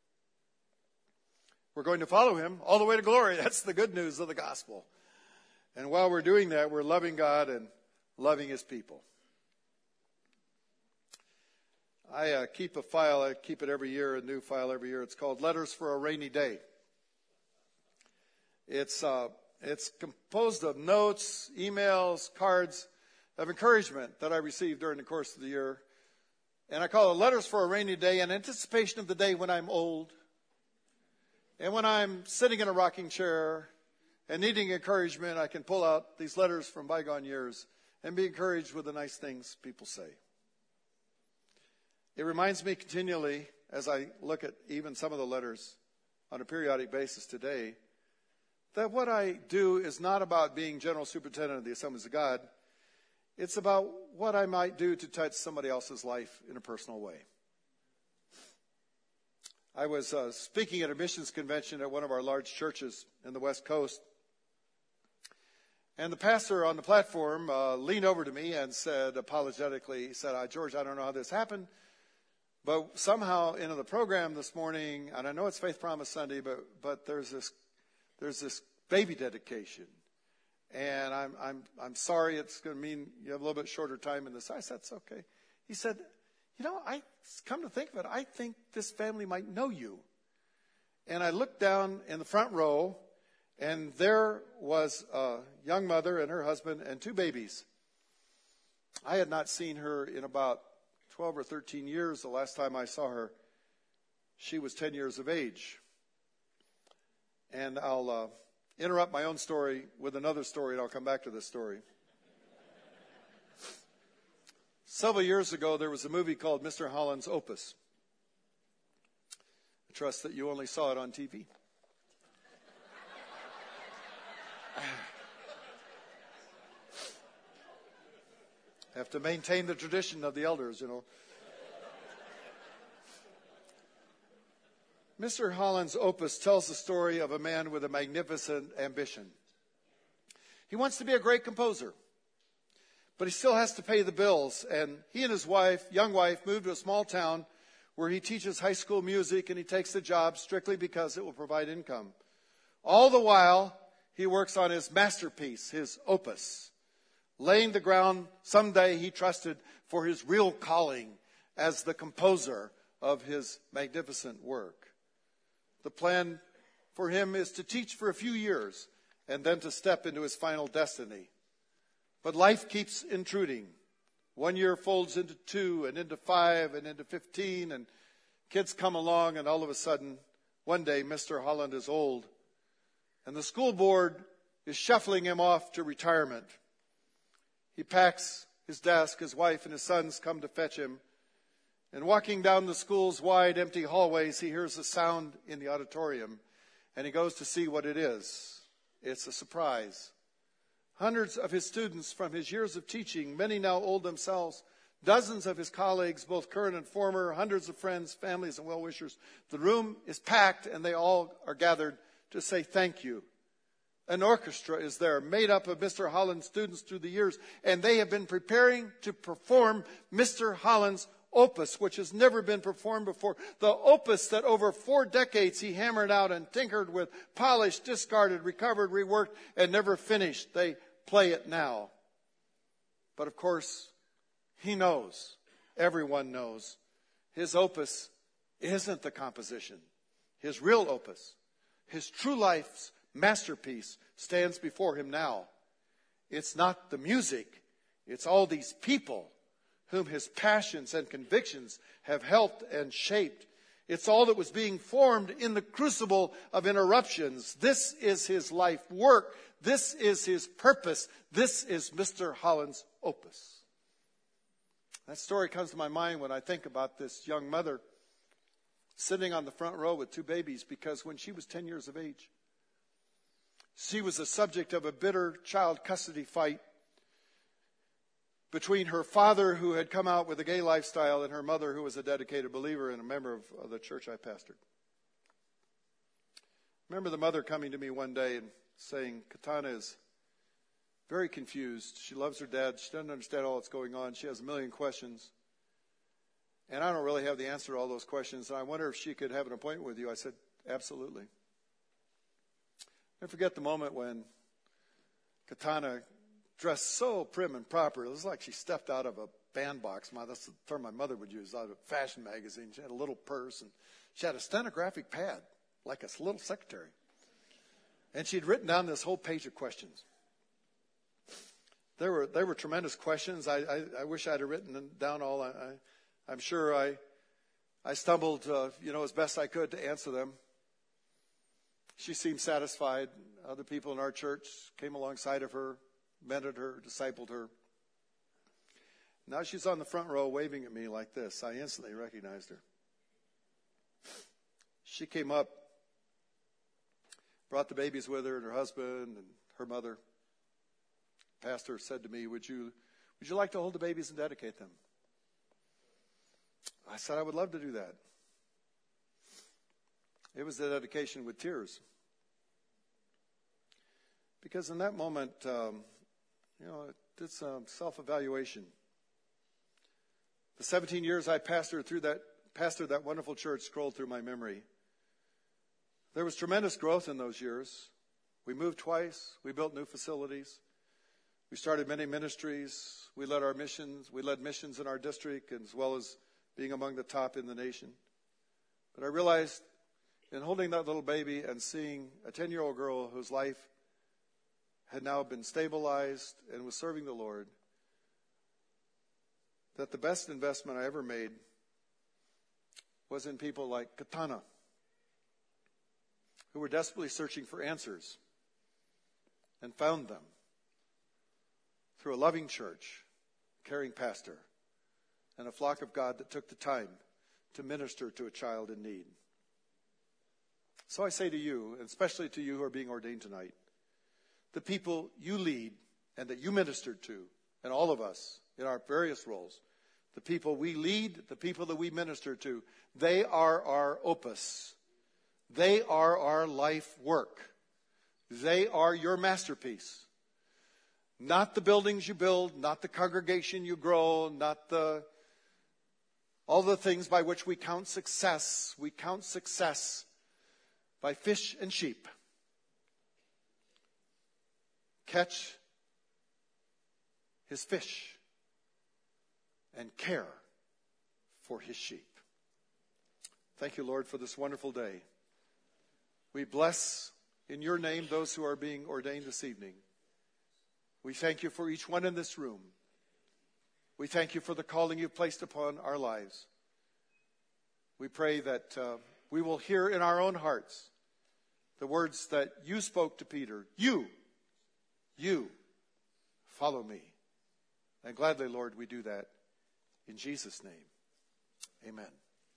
We're going to follow him all the way to glory. That's the good news of the gospel. And while we're doing that, we're loving God and loving his people. I keep a file. I keep it every year, a new file every year. It's called Letters for a Rainy Day. It's composed of notes, emails, cards of encouragement that I received during the course of the year. And I call it Letters for a Rainy Day in anticipation of the day when I'm old and when I'm sitting in a rocking chair and needing encouragement. I can pull out these letters from bygone years and be encouraged with the nice things people say. It reminds me continually, as I look at even some of the letters on a periodic basis today, that what I do is not about being general superintendent of the Assemblies of God. It's about what I might do to touch somebody else's life in a personal way. I was speaking at a missions convention at one of our large churches in the West Coast. And the pastor on the platform leaned over to me and said apologetically, he said, George, I don't know how this happened, but somehow in the program this morning, and I know it's Faith Promise Sunday, but there's this baby dedication. And I'm sorry, it's going to mean you have a little bit shorter time in this. I said, it's okay. He said, I come to think of it, I think this family might know you. And I looked down in the front row, and there was a young mother and her husband and 2 babies. I had not seen her in about 12 or 13 years. The last time I saw her, she was 10 years of age. And I'll interrupt my own story with another story, and I'll come back to this story. Several years ago, there was a movie called Mr. Holland's Opus. I trust that you only saw it on TV. Have to maintain the tradition of the elders, Mr. Holland's Opus tells the story of a man with a magnificent ambition. He wants to be a great composer, but he still has to pay the bills. And he and his wife, young wife, moved to a small town where he teaches high school music, and he takes the job strictly because it will provide income. All the while, he works on his masterpiece, his opus, laying the ground someday he trusted for his real calling as the composer of his magnificent work. The plan for him is to teach for a few years and then to step into his final destiny. But life keeps intruding. 1 year folds into 2 and into 5 and into 15, and kids come along, and all of a sudden, one day, Mr. Holland is old, and the school board is shuffling him off to retirement. He packs his desk, his wife and his sons come to fetch him, and walking down the school's wide, empty hallways, he hears a sound in the auditorium, and he goes to see what it is. It's a surprise. Hundreds of his students from his years of teaching, many now old themselves, dozens of his colleagues, both current and former, hundreds of friends, families, and well-wishers. The room is packed, and they all are gathered to say thank you. An orchestra is there, made up of Mr. Holland's students through the years, and they have been preparing to perform Mr. Holland's opus, which has never been performed before. The opus that over 4 decades he hammered out and tinkered with, polished, discarded, recovered, reworked, and never finished. They play it now. But of course, he knows, everyone knows, his opus isn't the composition. His real opus, his true life's masterpiece, stands before him now. It's not the music, it's all these people whom his passions and convictions have helped and shaped. It's all that was being formed in the crucible of interruptions. This is his life work. This is his purpose. This is Mr. Holland's opus. That story comes to my mind when I think about this young mother sitting on the front row with 2 babies, because when she was 10 years of age, she was the subject of a bitter child custody fight between her father, who had come out with a gay lifestyle, and her mother, who was a dedicated believer and a member of the church I pastored. I remember the mother coming to me one day and saying, Katana is very confused. She loves her dad. She doesn't understand all that's going on. She has a million questions. And I don't really have the answer to all those questions. And I wonder if she could have an appointment with you. I said, absolutely. I forget the moment when Katana, dressed so prim and proper, it was like she stepped out of a bandbox. That's the term my mother would use, out of a fashion magazine. She had a little purse, and she had a stenographic pad, like a little secretary. And she'd written down this whole page of questions. They were tremendous questions. I wish I'd have written them down all. I'm sure I stumbled, as best I could to answer them. She seemed satisfied. Other people in our church came alongside of her, mentored her, discipled her. Now she's on the front row waving at me like this. I instantly recognized her. She came up brought the babies with her and her husband and her mother. Pastor said to me, would you like to hold the babies and dedicate them? I said I would love to do that. It was a dedication with tears. Because in that moment, it did some self-evaluation. The 17 years I pastored that wonderful church scrolled through my memory. There was tremendous growth in those years. We moved twice. We built new facilities. We started many ministries. We led missions in our district, as well as being among the top in the nation. But I realized in holding that little baby and seeing a 10-year-old girl whose life had now been stabilized and was serving the Lord, that the best investment I ever made was in people like Katana, who were desperately searching for answers and found them through a loving church, caring pastor, and a flock of God that took the time to minister to a child in need. So I say to you, and especially to you who are being ordained tonight, the people you lead and that you ministered to, and all of us in our various roles, the people we lead, the people that we minister to, they are our opus. They are our life work. They are your masterpiece. Not the buildings you build, not the congregation you grow, not all the things by which we count success. We count success by fish and sheep. Catch his fish and care for his sheep. Thank you, Lord, for this wonderful day. We bless in your name those who are being ordained this evening. We thank you for each one in this room. We thank you for the calling you've placed upon our lives. We pray that we will hear in our own hearts the words that you spoke to Peter. You follow me. And gladly, Lord, we do that in Jesus' name. Amen.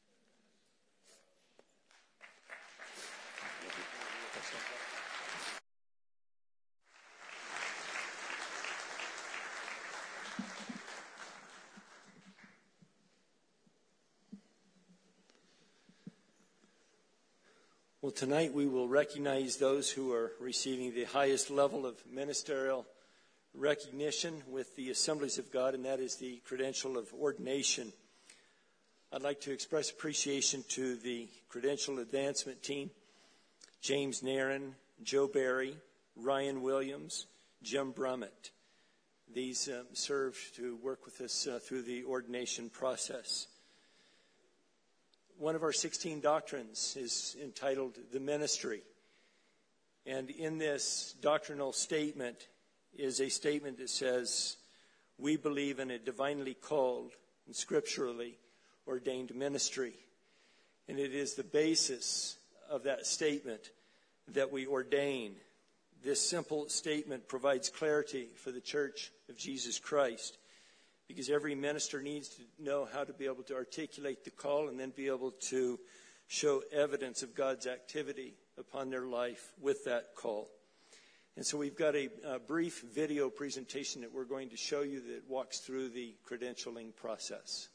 Well, tonight we will recognize those who are receiving the highest level of ministerial recognition with the Assemblies of God, and that is the credential of ordination. I'd like to express appreciation to the credential advancement team, James Nairn, Joe Barry, Ryan Williams, Jim Brummett. These served to work with us through the ordination process. One of our 16 doctrines is entitled The Ministry. And in this doctrinal statement is a statement that says, we believe in a divinely called and scripturally ordained ministry. And it is the basis of that statement that we ordain. This simple statement provides clarity for the Church of Jesus Christ, because every minister needs to know how to be able to articulate the call and then be able to show evidence of God's activity upon their life with that call. And so we've got a brief video presentation that we're going to show you that walks through the credentialing process.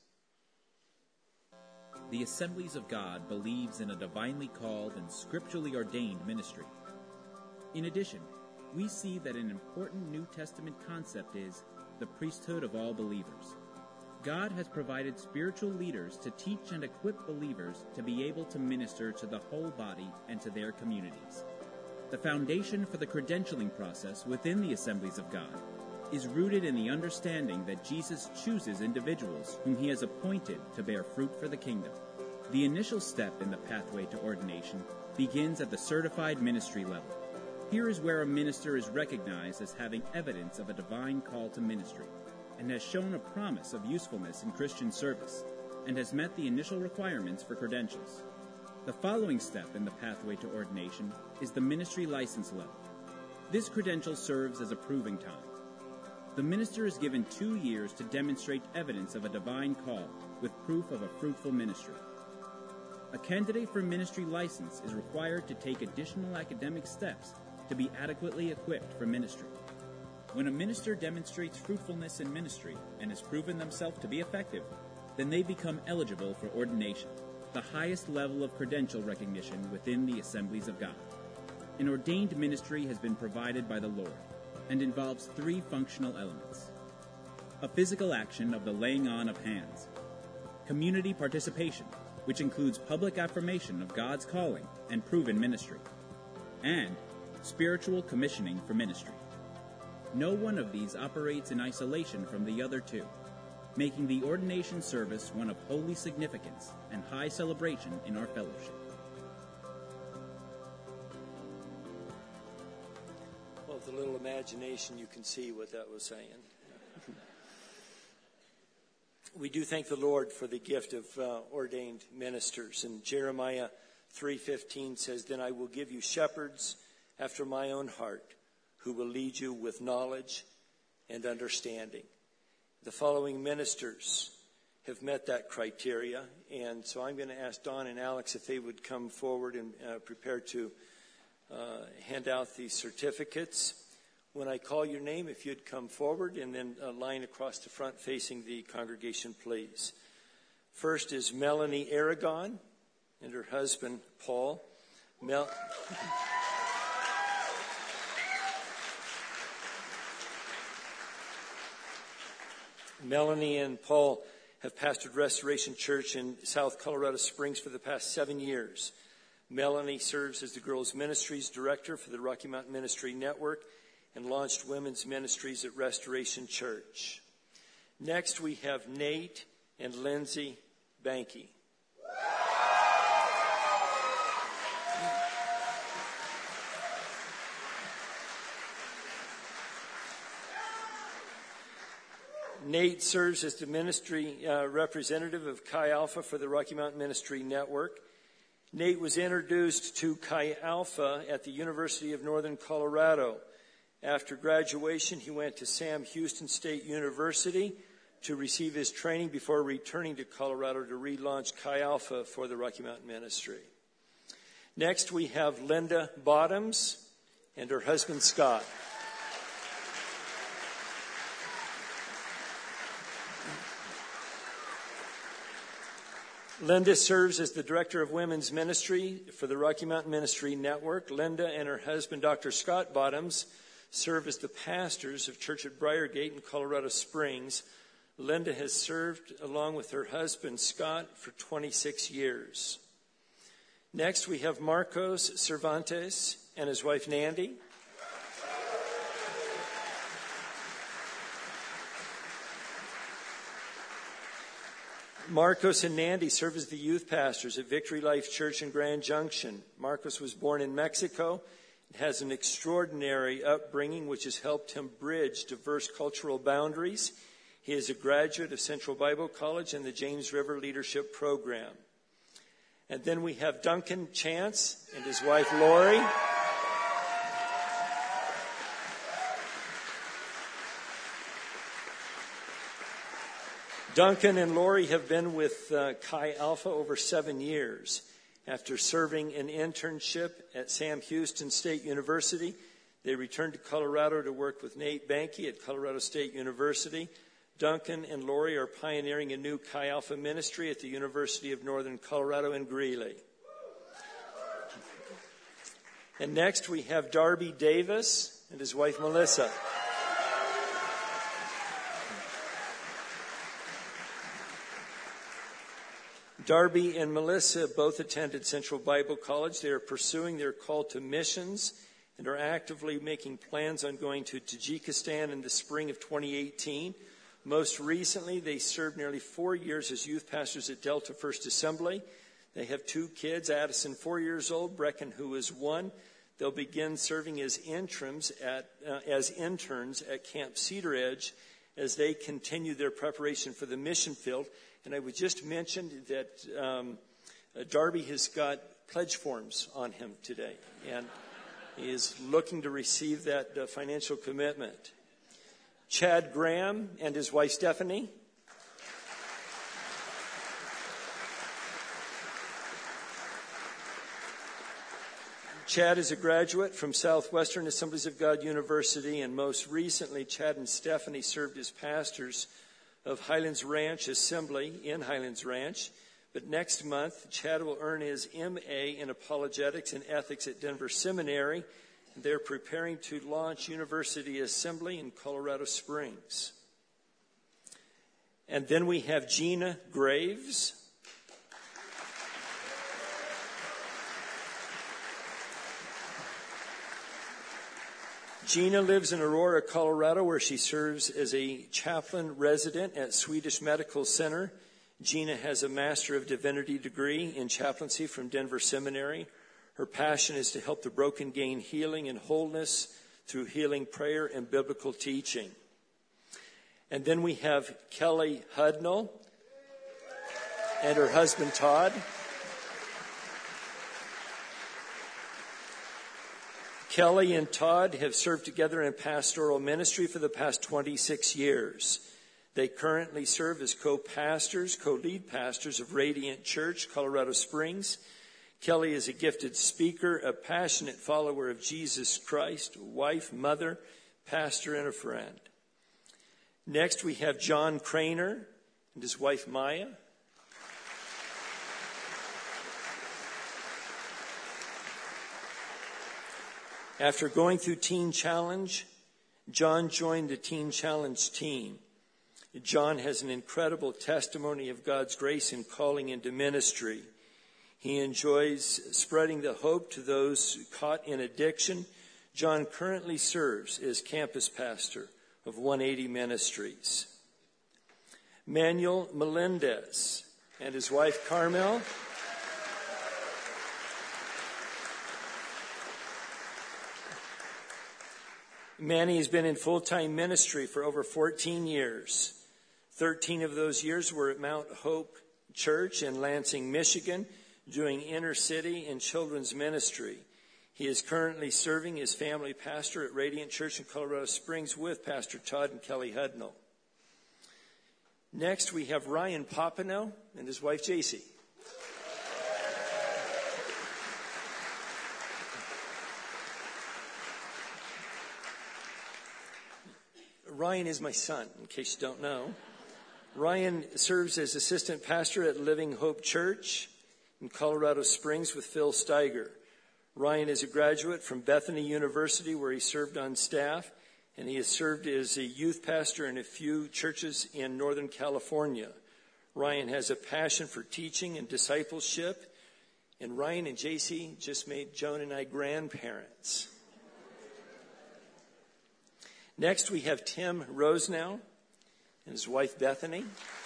The Assemblies of God believes in a divinely called and scripturally ordained ministry. In addition, we see that an important New Testament concept is the priesthood of all believers. God has provided spiritual leaders to teach and equip believers to be able to minister to the whole body and to their communities. The foundation for the credentialing process within the Assemblies of God is rooted in the understanding that Jesus chooses individuals whom he has appointed to bear fruit for the kingdom. The initial step in the pathway to ordination begins at the certified ministry level. Here is where a minister is recognized as having evidence of a divine call to ministry, and has shown a promise of usefulness in Christian service, and has met the initial requirements for credentials. The following step in the pathway to ordination is the ministry license level. This credential serves as a proving time. The minister is given 2 years to demonstrate evidence of a divine call with proof of a fruitful ministry. A candidate for ministry license is required to take additional academic steps to be adequately equipped for ministry. When a minister demonstrates fruitfulness in ministry and has proven themselves to be effective, then they become eligible for ordination, the highest level of credential recognition within the Assemblies of God. An ordained ministry has been provided by the Lord and involves three functional elements: a physical action of the laying on of hands, community participation, which includes public affirmation of God's calling and proven ministry, and spiritual commissioning for ministry. No one of these operates in isolation from the other two, making the ordination service one of holy significance and high celebration in our fellowship. Well, with a little imagination, you can see what that was saying. We do thank the Lord for the gift of ordained ministers. And Jeremiah 3:15 says, "Then I will give you shepherds after my own heart, who will lead you with knowledge and understanding." The following ministers have met that criteria. And so I'm going to ask Don and Alex if they would come forward and prepare to hand out these certificates. When I call your name, if you'd come forward and then a line across the front facing the congregation, please. First is Melanie Aragon and her husband, Paul. Melanie and Paul have pastored Restoration Church in South Colorado Springs for the past 7 years. Melanie serves as the Girls Ministries Director for the Rocky Mountain Ministry Network and launched women's ministries at Restoration Church. Next, we have Nate and Lindsay Banky. Nate serves as the ministry representative of Chi Alpha for the Rocky Mountain Ministry Network. Nate was introduced to Chi Alpha at the University of Northern Colorado. After graduation, he went to Sam Houston State University to receive his training before returning to Colorado to relaunch Chi Alpha for the Rocky Mountain Ministry. Next, we have Linda Bottoms and her husband, Scott. Linda serves as the Director of Women's Ministry for the Rocky Mountain Ministry Network. Linda and her husband, Dr. Scott Bottoms, serve as the pastors of Church at Briargate in Colorado Springs. Linda has served along with her husband, Scott, for 26 years. Next, we have Marcos Cervantes and his wife, Nandy. Marcos and Nandy serve as the youth pastors at Victory Life Church in Grand Junction. Marcos was born in Mexico and has an extraordinary upbringing which has helped him bridge diverse cultural boundaries. He is a graduate of Central Bible College and the James River Leadership Program. And then we have Duncan Chance and his wife, Lori. Duncan and Lori have been with Chi Alpha over 7 years. After serving an internship at Sam Houston State University, they returned to Colorado to work with Nate Banky at Colorado State University. Duncan and Lori are pioneering a new Chi Alpha ministry at the University of Northern Colorado in Greeley. And next we have Darby Davis and his wife, Melissa. Darby and Melissa both attended Central Bible College. They are pursuing their call to missions and are actively making plans on going to Tajikistan in the spring of 2018. Most recently, they served nearly 4 years as youth pastors at Delta First Assembly. They have 2 kids, Addison, 4 years old, Brecken, who is 1. They'll begin serving as interns at Camp Cedar Edge as they continue their preparation for the mission field. And I would just mention that Darby has got pledge forms on him today, and he is looking to receive that financial commitment. Chad Graham and his wife, Stephanie. Chad is a graduate from Southwestern Assemblies of God University, and most recently, Chad and Stephanie served as pastors of Highlands Ranch Assembly in Highlands Ranch. But next month, Chad will earn his M.A. in Apologetics and Ethics at Denver Seminary. They're preparing to launch University Assembly in Colorado Springs. And then we have Gina Graves. Gina lives in Aurora, Colorado, where she serves as a chaplain resident at Swedish Medical Center. Gina has a Master of Divinity degree in chaplaincy from Denver Seminary. Her passion is to help the broken gain healing and wholeness through healing prayer and biblical teaching. And then we have Kelly Hudnall and her husband Todd. Kelly and Todd have served together in pastoral ministry for the past 26 years. They currently serve as co-pastors, co-lead pastors of Radiant Church, Colorado Springs. Kelly is a gifted speaker, a passionate follower of Jesus Christ, wife, mother, pastor, and a friend. Next, we have John Craner and his wife, Maya. After going through Teen Challenge, John joined the Teen Challenge team. John has an incredible testimony of God's grace and calling into ministry. He enjoys spreading the hope to those caught in addiction. John currently serves as campus pastor of 180 Ministries. Manuel Melendez and his wife Carmel. Manny has been in full-time ministry for over 14 years. 13 of those years were at Mount Hope Church in Lansing, Michigan, doing inner city and children's ministry. He is currently serving as family pastor at Radiant Church in Colorado Springs with Pastor Todd and Kelly Hudnall. Next, we have Ryan Popino and his wife, JC. Ryan is my son, in case you don't know. Ryan serves as assistant pastor at Living Hope Church in Colorado Springs with Phil Steiger. Ryan is a graduate from Bethany University, where he served on staff, and he has served as a youth pastor in a few churches in Northern California. Ryan has a passion for teaching and discipleship, and Ryan and JC just made Joan and I grandparents. Next, we have Tim Rosenow and his wife, Bethany.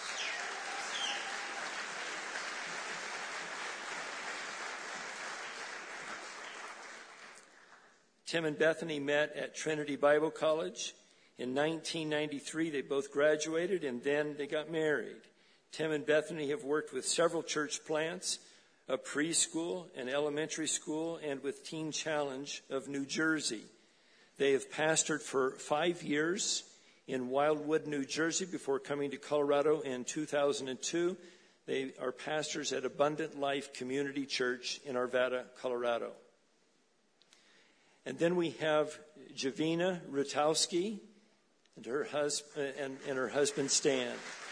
Tim and Bethany met at Trinity Bible College. In 1993, they both graduated, and then they got married. Tim and Bethany have worked with several church plants, a preschool, an elementary school, and with Teen Challenge of New Jersey. They have pastored for 5 years in Wildwood, New Jersey, before coming to Colorado in 2002. They are pastors at Abundant Life Community Church in Arvada, Colorado. And then we have Javina Rutowski and her husband Stan.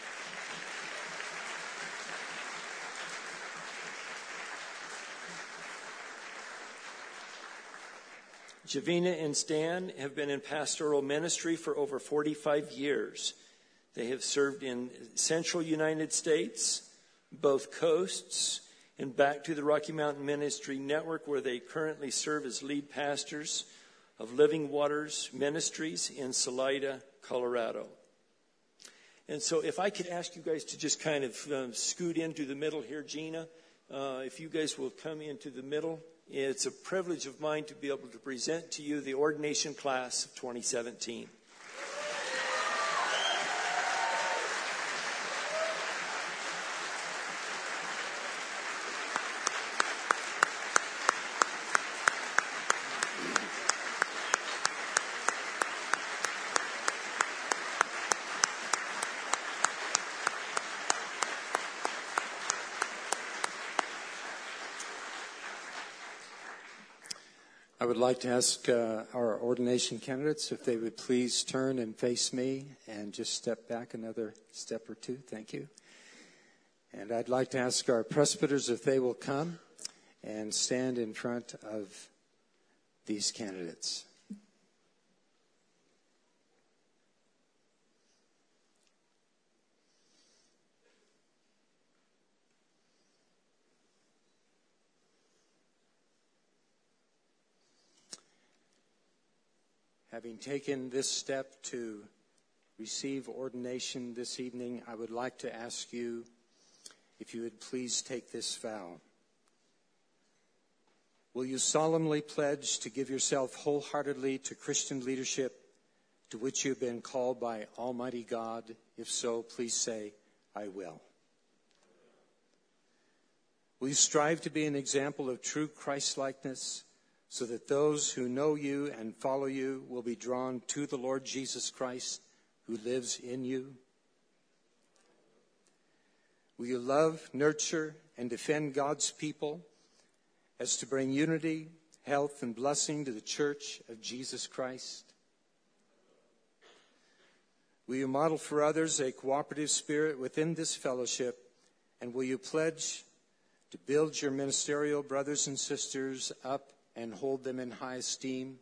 Javina and Stan have been in pastoral ministry for over 45 years. They have served in central United States, both coasts, and back to the Rocky Mountain Ministry Network, where they currently serve as lead pastors of Living Waters Ministries in Salida, Colorado. And so if I could ask you guys to just kind of scoot into the middle here, Gina, if you guys will come into the middle. It's a privilege of mine to be able to present to you the ordination class of 2017. I would like to ask our ordination candidates if they would please turn and face me and just step back another step or two. Thank you. And I'd like to ask our presbyters if they will come and stand in front of these candidates. Having taken this step to receive ordination this evening, I would like to ask you if you would please take this vow. Will you solemnly pledge to give yourself wholeheartedly to Christian leadership to which you have been called by Almighty God? If so, please say, I will. Will you strive to be an example of true Christ-likeness so that those who know you and follow you will be drawn to the Lord Jesus Christ who lives in you? Will you love, nurture, and defend God's people as to bring unity, health, and blessing to the Church of Jesus Christ? Will you model for others a cooperative spirit within this fellowship? And will you pledge to build your ministerial brothers and sisters up and hold them in high esteem?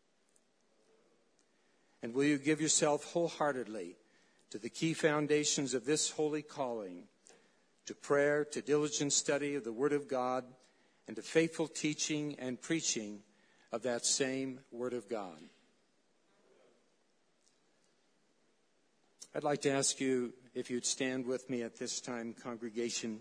And will you give yourself wholeheartedly to the key foundations of this holy calling, to prayer, to diligent study of the Word of God, and to faithful teaching and preaching of that same Word of God? I'd like to ask you if you'd stand with me at this time, congregation.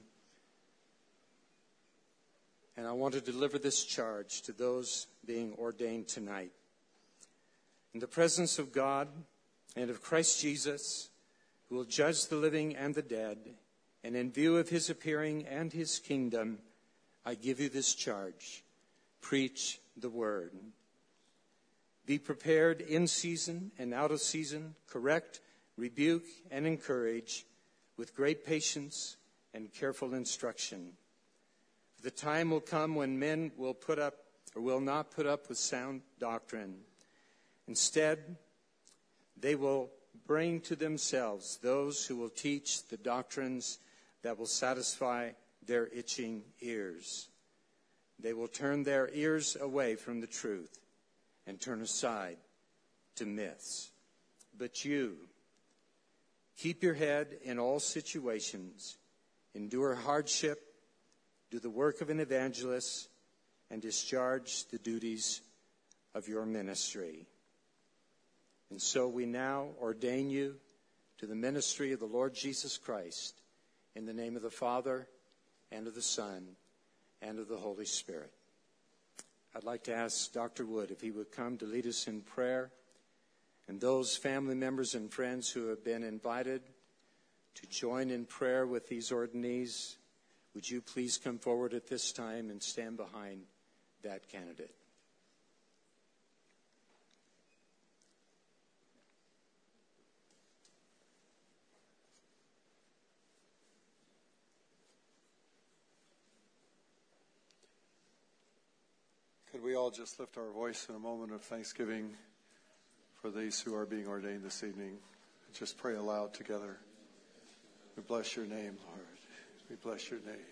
And I want to deliver this charge to those being ordained tonight. In the presence of God and of Christ Jesus, who will judge the living and the dead, and in view of his appearing and his kingdom, I give you this charge. Preach the word. Be prepared in season and out of season, correct, rebuke, and encourage with great patience and careful instruction. The time will come when men will put up or will not put up with sound doctrine. Instead, they will bring to themselves those who will teach the doctrines that will satisfy their itching ears. They will turn their ears away from the truth and turn aside to myths. But you, keep your head in all situations, endure hardship, do the work of an evangelist, and discharge the duties of your ministry. And so we now ordain you to the ministry of the Lord Jesus Christ in the name of the Father, and of the Son, and of the Holy Spirit. I'd like to ask Dr. Wood if he would come to lead us in prayer, and those family members and friends who have been invited to join in prayer with these ordinees, would you please come forward at this time and stand behind that candidate? Could we all just lift our voice in a moment of thanksgiving for these who are being ordained this evening? Just pray aloud together. We bless your name, Lord. We bless your name.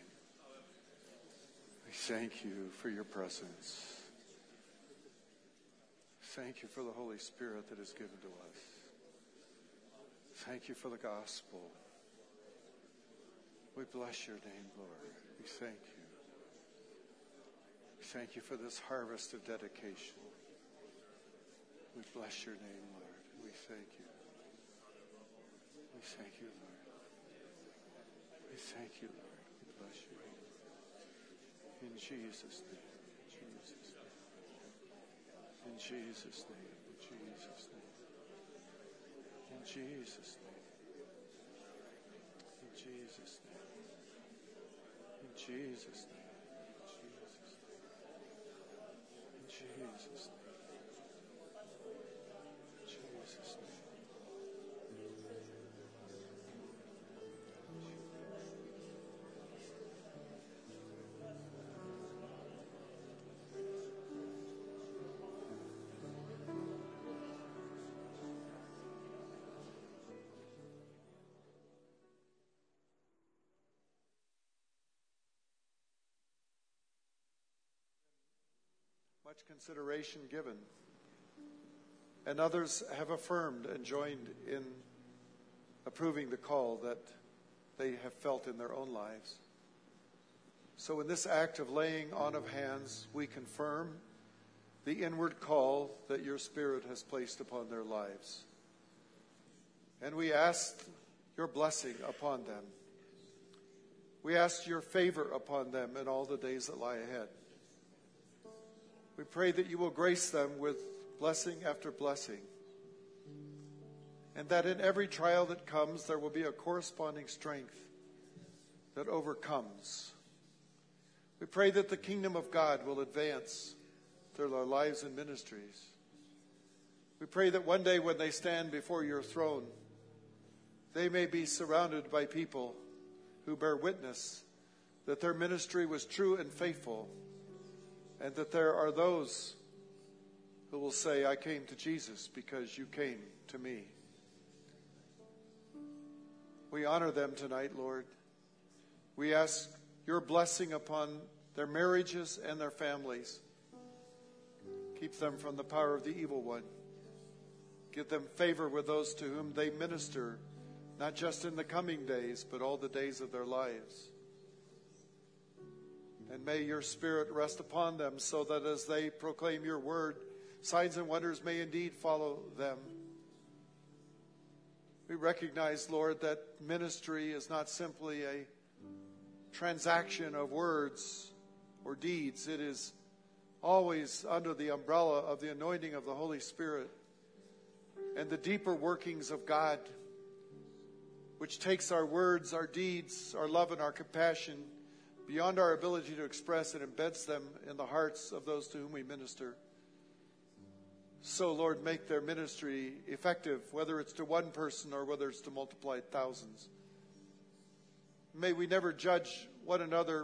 We thank you for your presence. Thank you for the Holy Spirit that is given to us. Thank you for the gospel. We bless your name, Lord. We thank you. We thank you for this harvest of dedication. We bless your name, Lord. We thank you. We thank you, Lord. We thank you, Lord. We bless you. In Jesus' name. In Jesus' name. In Jesus' name. In Jesus' name. In Jesus' name. In Jesus' name. In Jesus' name. Jesus' name. much consideration given, and others have affirmed and joined in approving the call that they have felt in their own lives. So in this act of laying on of hands, we confirm the inward call that your Spirit has placed upon their lives. And we ask your blessing upon them. We ask your favor upon them in all the days that lie ahead. We pray that you will grace them with blessing after blessing, and that in every trial that comes, there will be a corresponding strength that overcomes. We pray that the kingdom of God will advance through their lives and ministries. We pray that one day when they stand before your throne, they may be surrounded by people who bear witness that their ministry was true and faithful, and that there are those who will say, I came to Jesus because you came to me. We honor them tonight, Lord. We ask your blessing upon their marriages and their families. Keep them from the power of the evil one. Give them favor with those to whom they minister, not just in the coming days, but all the days of their lives. And may your Spirit rest upon them so that as they proclaim your word, signs and wonders may indeed follow them. We recognize, Lord, that ministry is not simply a transaction of words or deeds. It is always under the umbrella of the anointing of the Holy Spirit and the deeper workings of God, which takes our words, our deeds, our love, and our compassion beyond our ability to express and embeds them in the hearts of those to whom we minister. So, Lord, make their ministry effective, whether it's to one person or whether it's to multiplied thousands. May we never judge one another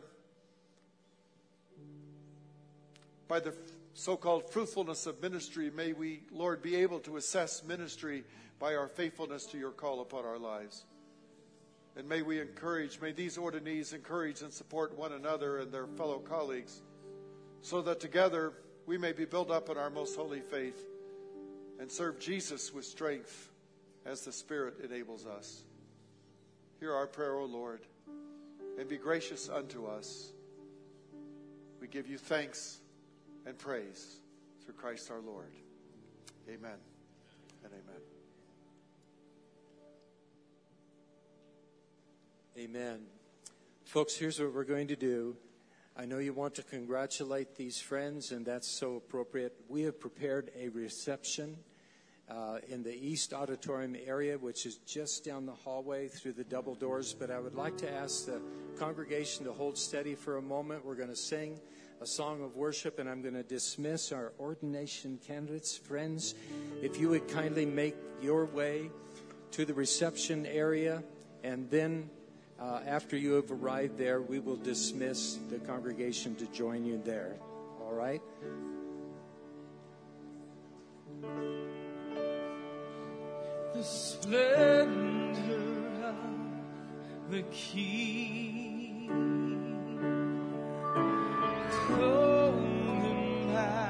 by the so-called fruitfulness of ministry. May we, Lord, be able to assess ministry by our faithfulness to your call upon our lives. And may we may these ordinees encourage and support one another and their fellow colleagues, so that together we may be built up in our most holy faith and serve Jesus with strength as the Spirit enables us. Hear our prayer, O Lord, and be gracious unto us. We give you thanks and praise through Christ our Lord. Amen and amen. Amen. Folks, here's what we're going to do. I know you want to congratulate these friends, and that's so appropriate. We have prepared a reception in the East Auditorium area, which is just down the hallway through the double doors. But I would like to ask the congregation to hold steady for a moment. We're going to sing a song of worship, and I'm going to dismiss our ordination candidates. Friends, if you would kindly make your way to the reception area, and then after you have arrived there, we will dismiss the congregation to join you there. All right? The splendor of the King, clothed in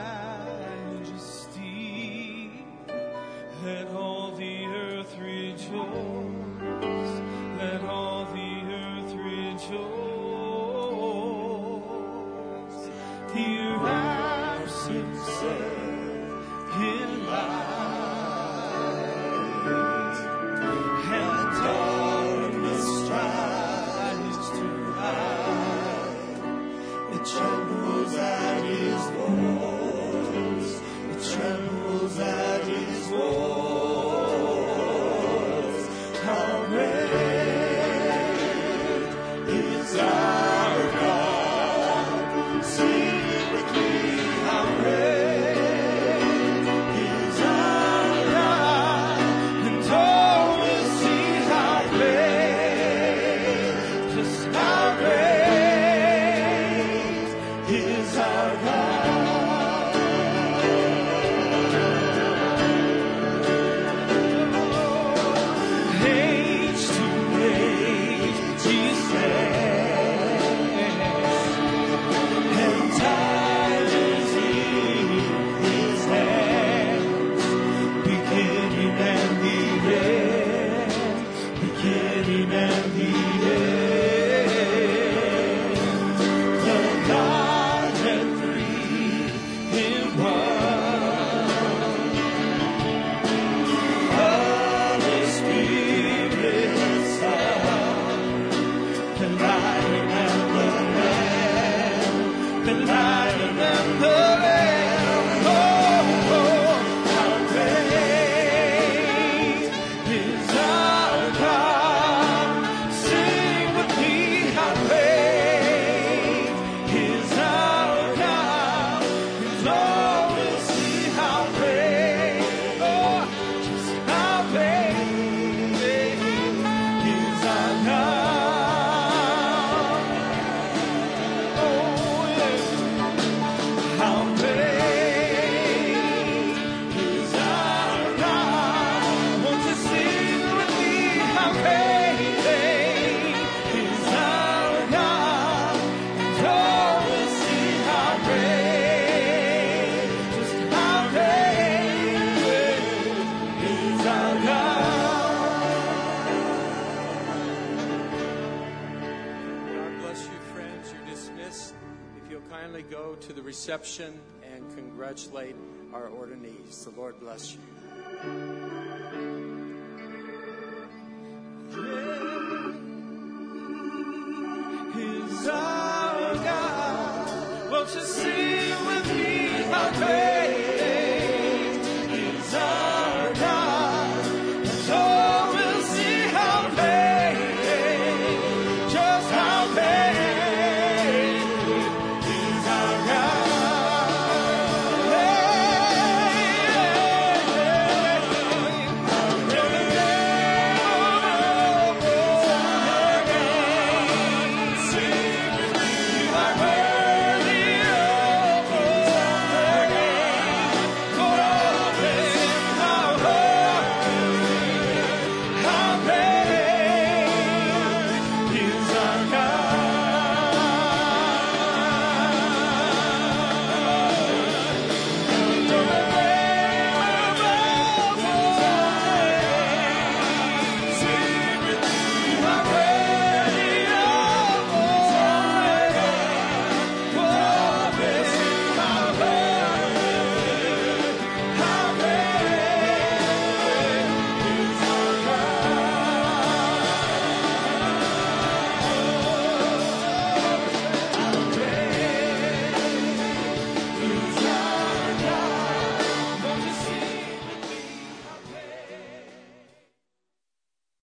majesty, let all the earth rejoice, let all the earth rejoice. He wraps himself in light, trembles at his voice. It trembles at his voice. How great is our God? Sing with me, how great. to the reception and congratulate our ordinees. The Lord bless you. Is our God. Won't you sing with